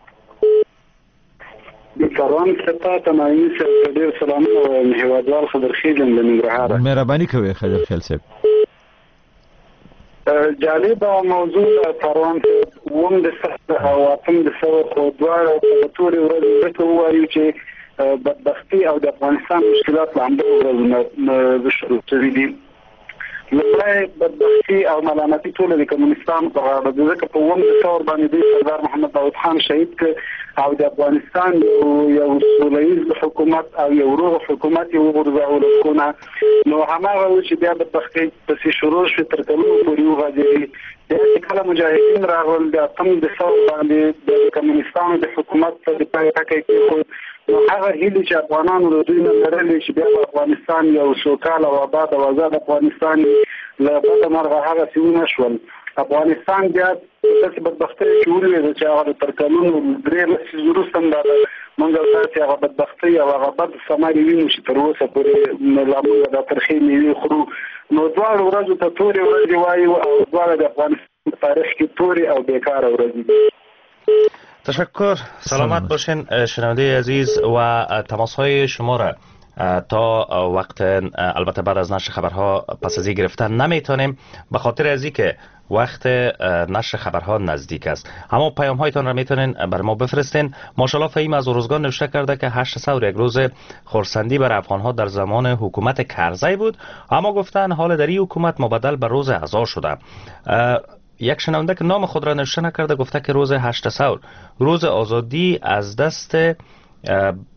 کاروان ستا تمایل سره ډیر سلامونه او هیوادوال خضرخیل د ننګرهار. مهرباني کوي خضرخیل صاحب. جالب موضوع کاروان ووم د او اتم د سو دوه په توري ورځ ته وایو چې بدبختی او د افغانستان مشکلات لاندې ورځ شروع شوې دي لومړی بدبختي او ملامتي ټول د کمونستانو په غاړه ده، ځکه په اووم ثور باندې دوی سردار محمد داود خان شهید کړ او د افغانستان یو سوله ییز حکومت او یو روغ حکومت یې وغورځاوه له کونه. نو هماغه و چې بیا بدبختي پسې شروع شوې تر کلونو پورې وغځېدې. بیا چې کله مجاهدین راغلل د اتم ثور باندې د کمونستانو د حکومت ته د پای ټکی کېښود، نو هغه هیلې چې افغانانو له دوی نه لرلې چې بیا په افغانستان یو سوکاله او آباد او آزاد افغانستان له بده مرغه هغسې ونه شول. افغانستان بیا داسې بدبختۍ کې ولوېده چې هغه تر کلونو 3 لسیزې وروسته هم دا موږ داسې هغه بدبختۍ او هغه بد ثمرې وینو چې تر اوسه پورې لا موږ دا ترخې میوې خورو. نو دواړو ورځو ته تورې ورځې وایو او دواړه د افغانستان تاریخ کې تورې او بیکاره ورځې دي. تشکر، سلامت باشین شنونده عزیز و تماس‌های شما را تا وقت البته بعد از نشر خبرها پس از این گرفتن نمیتونیم به خاطر از اینکه وقت نشر خبرها نزدیک است. اما پیام هایتان را میتونین بر ما بفرستین. ماشاءالله فهیم از روزگار نوشته کرده که 8 ثور یک روز خرسندی بر افغان ها در زمان حکومت کرزی بود، اما گفتن حال در این حکومت مبدل به روز عزا شده. یک شنونده که نام خود را نوشته نکرده گفته که روز 8 ثور روز آزادی از دست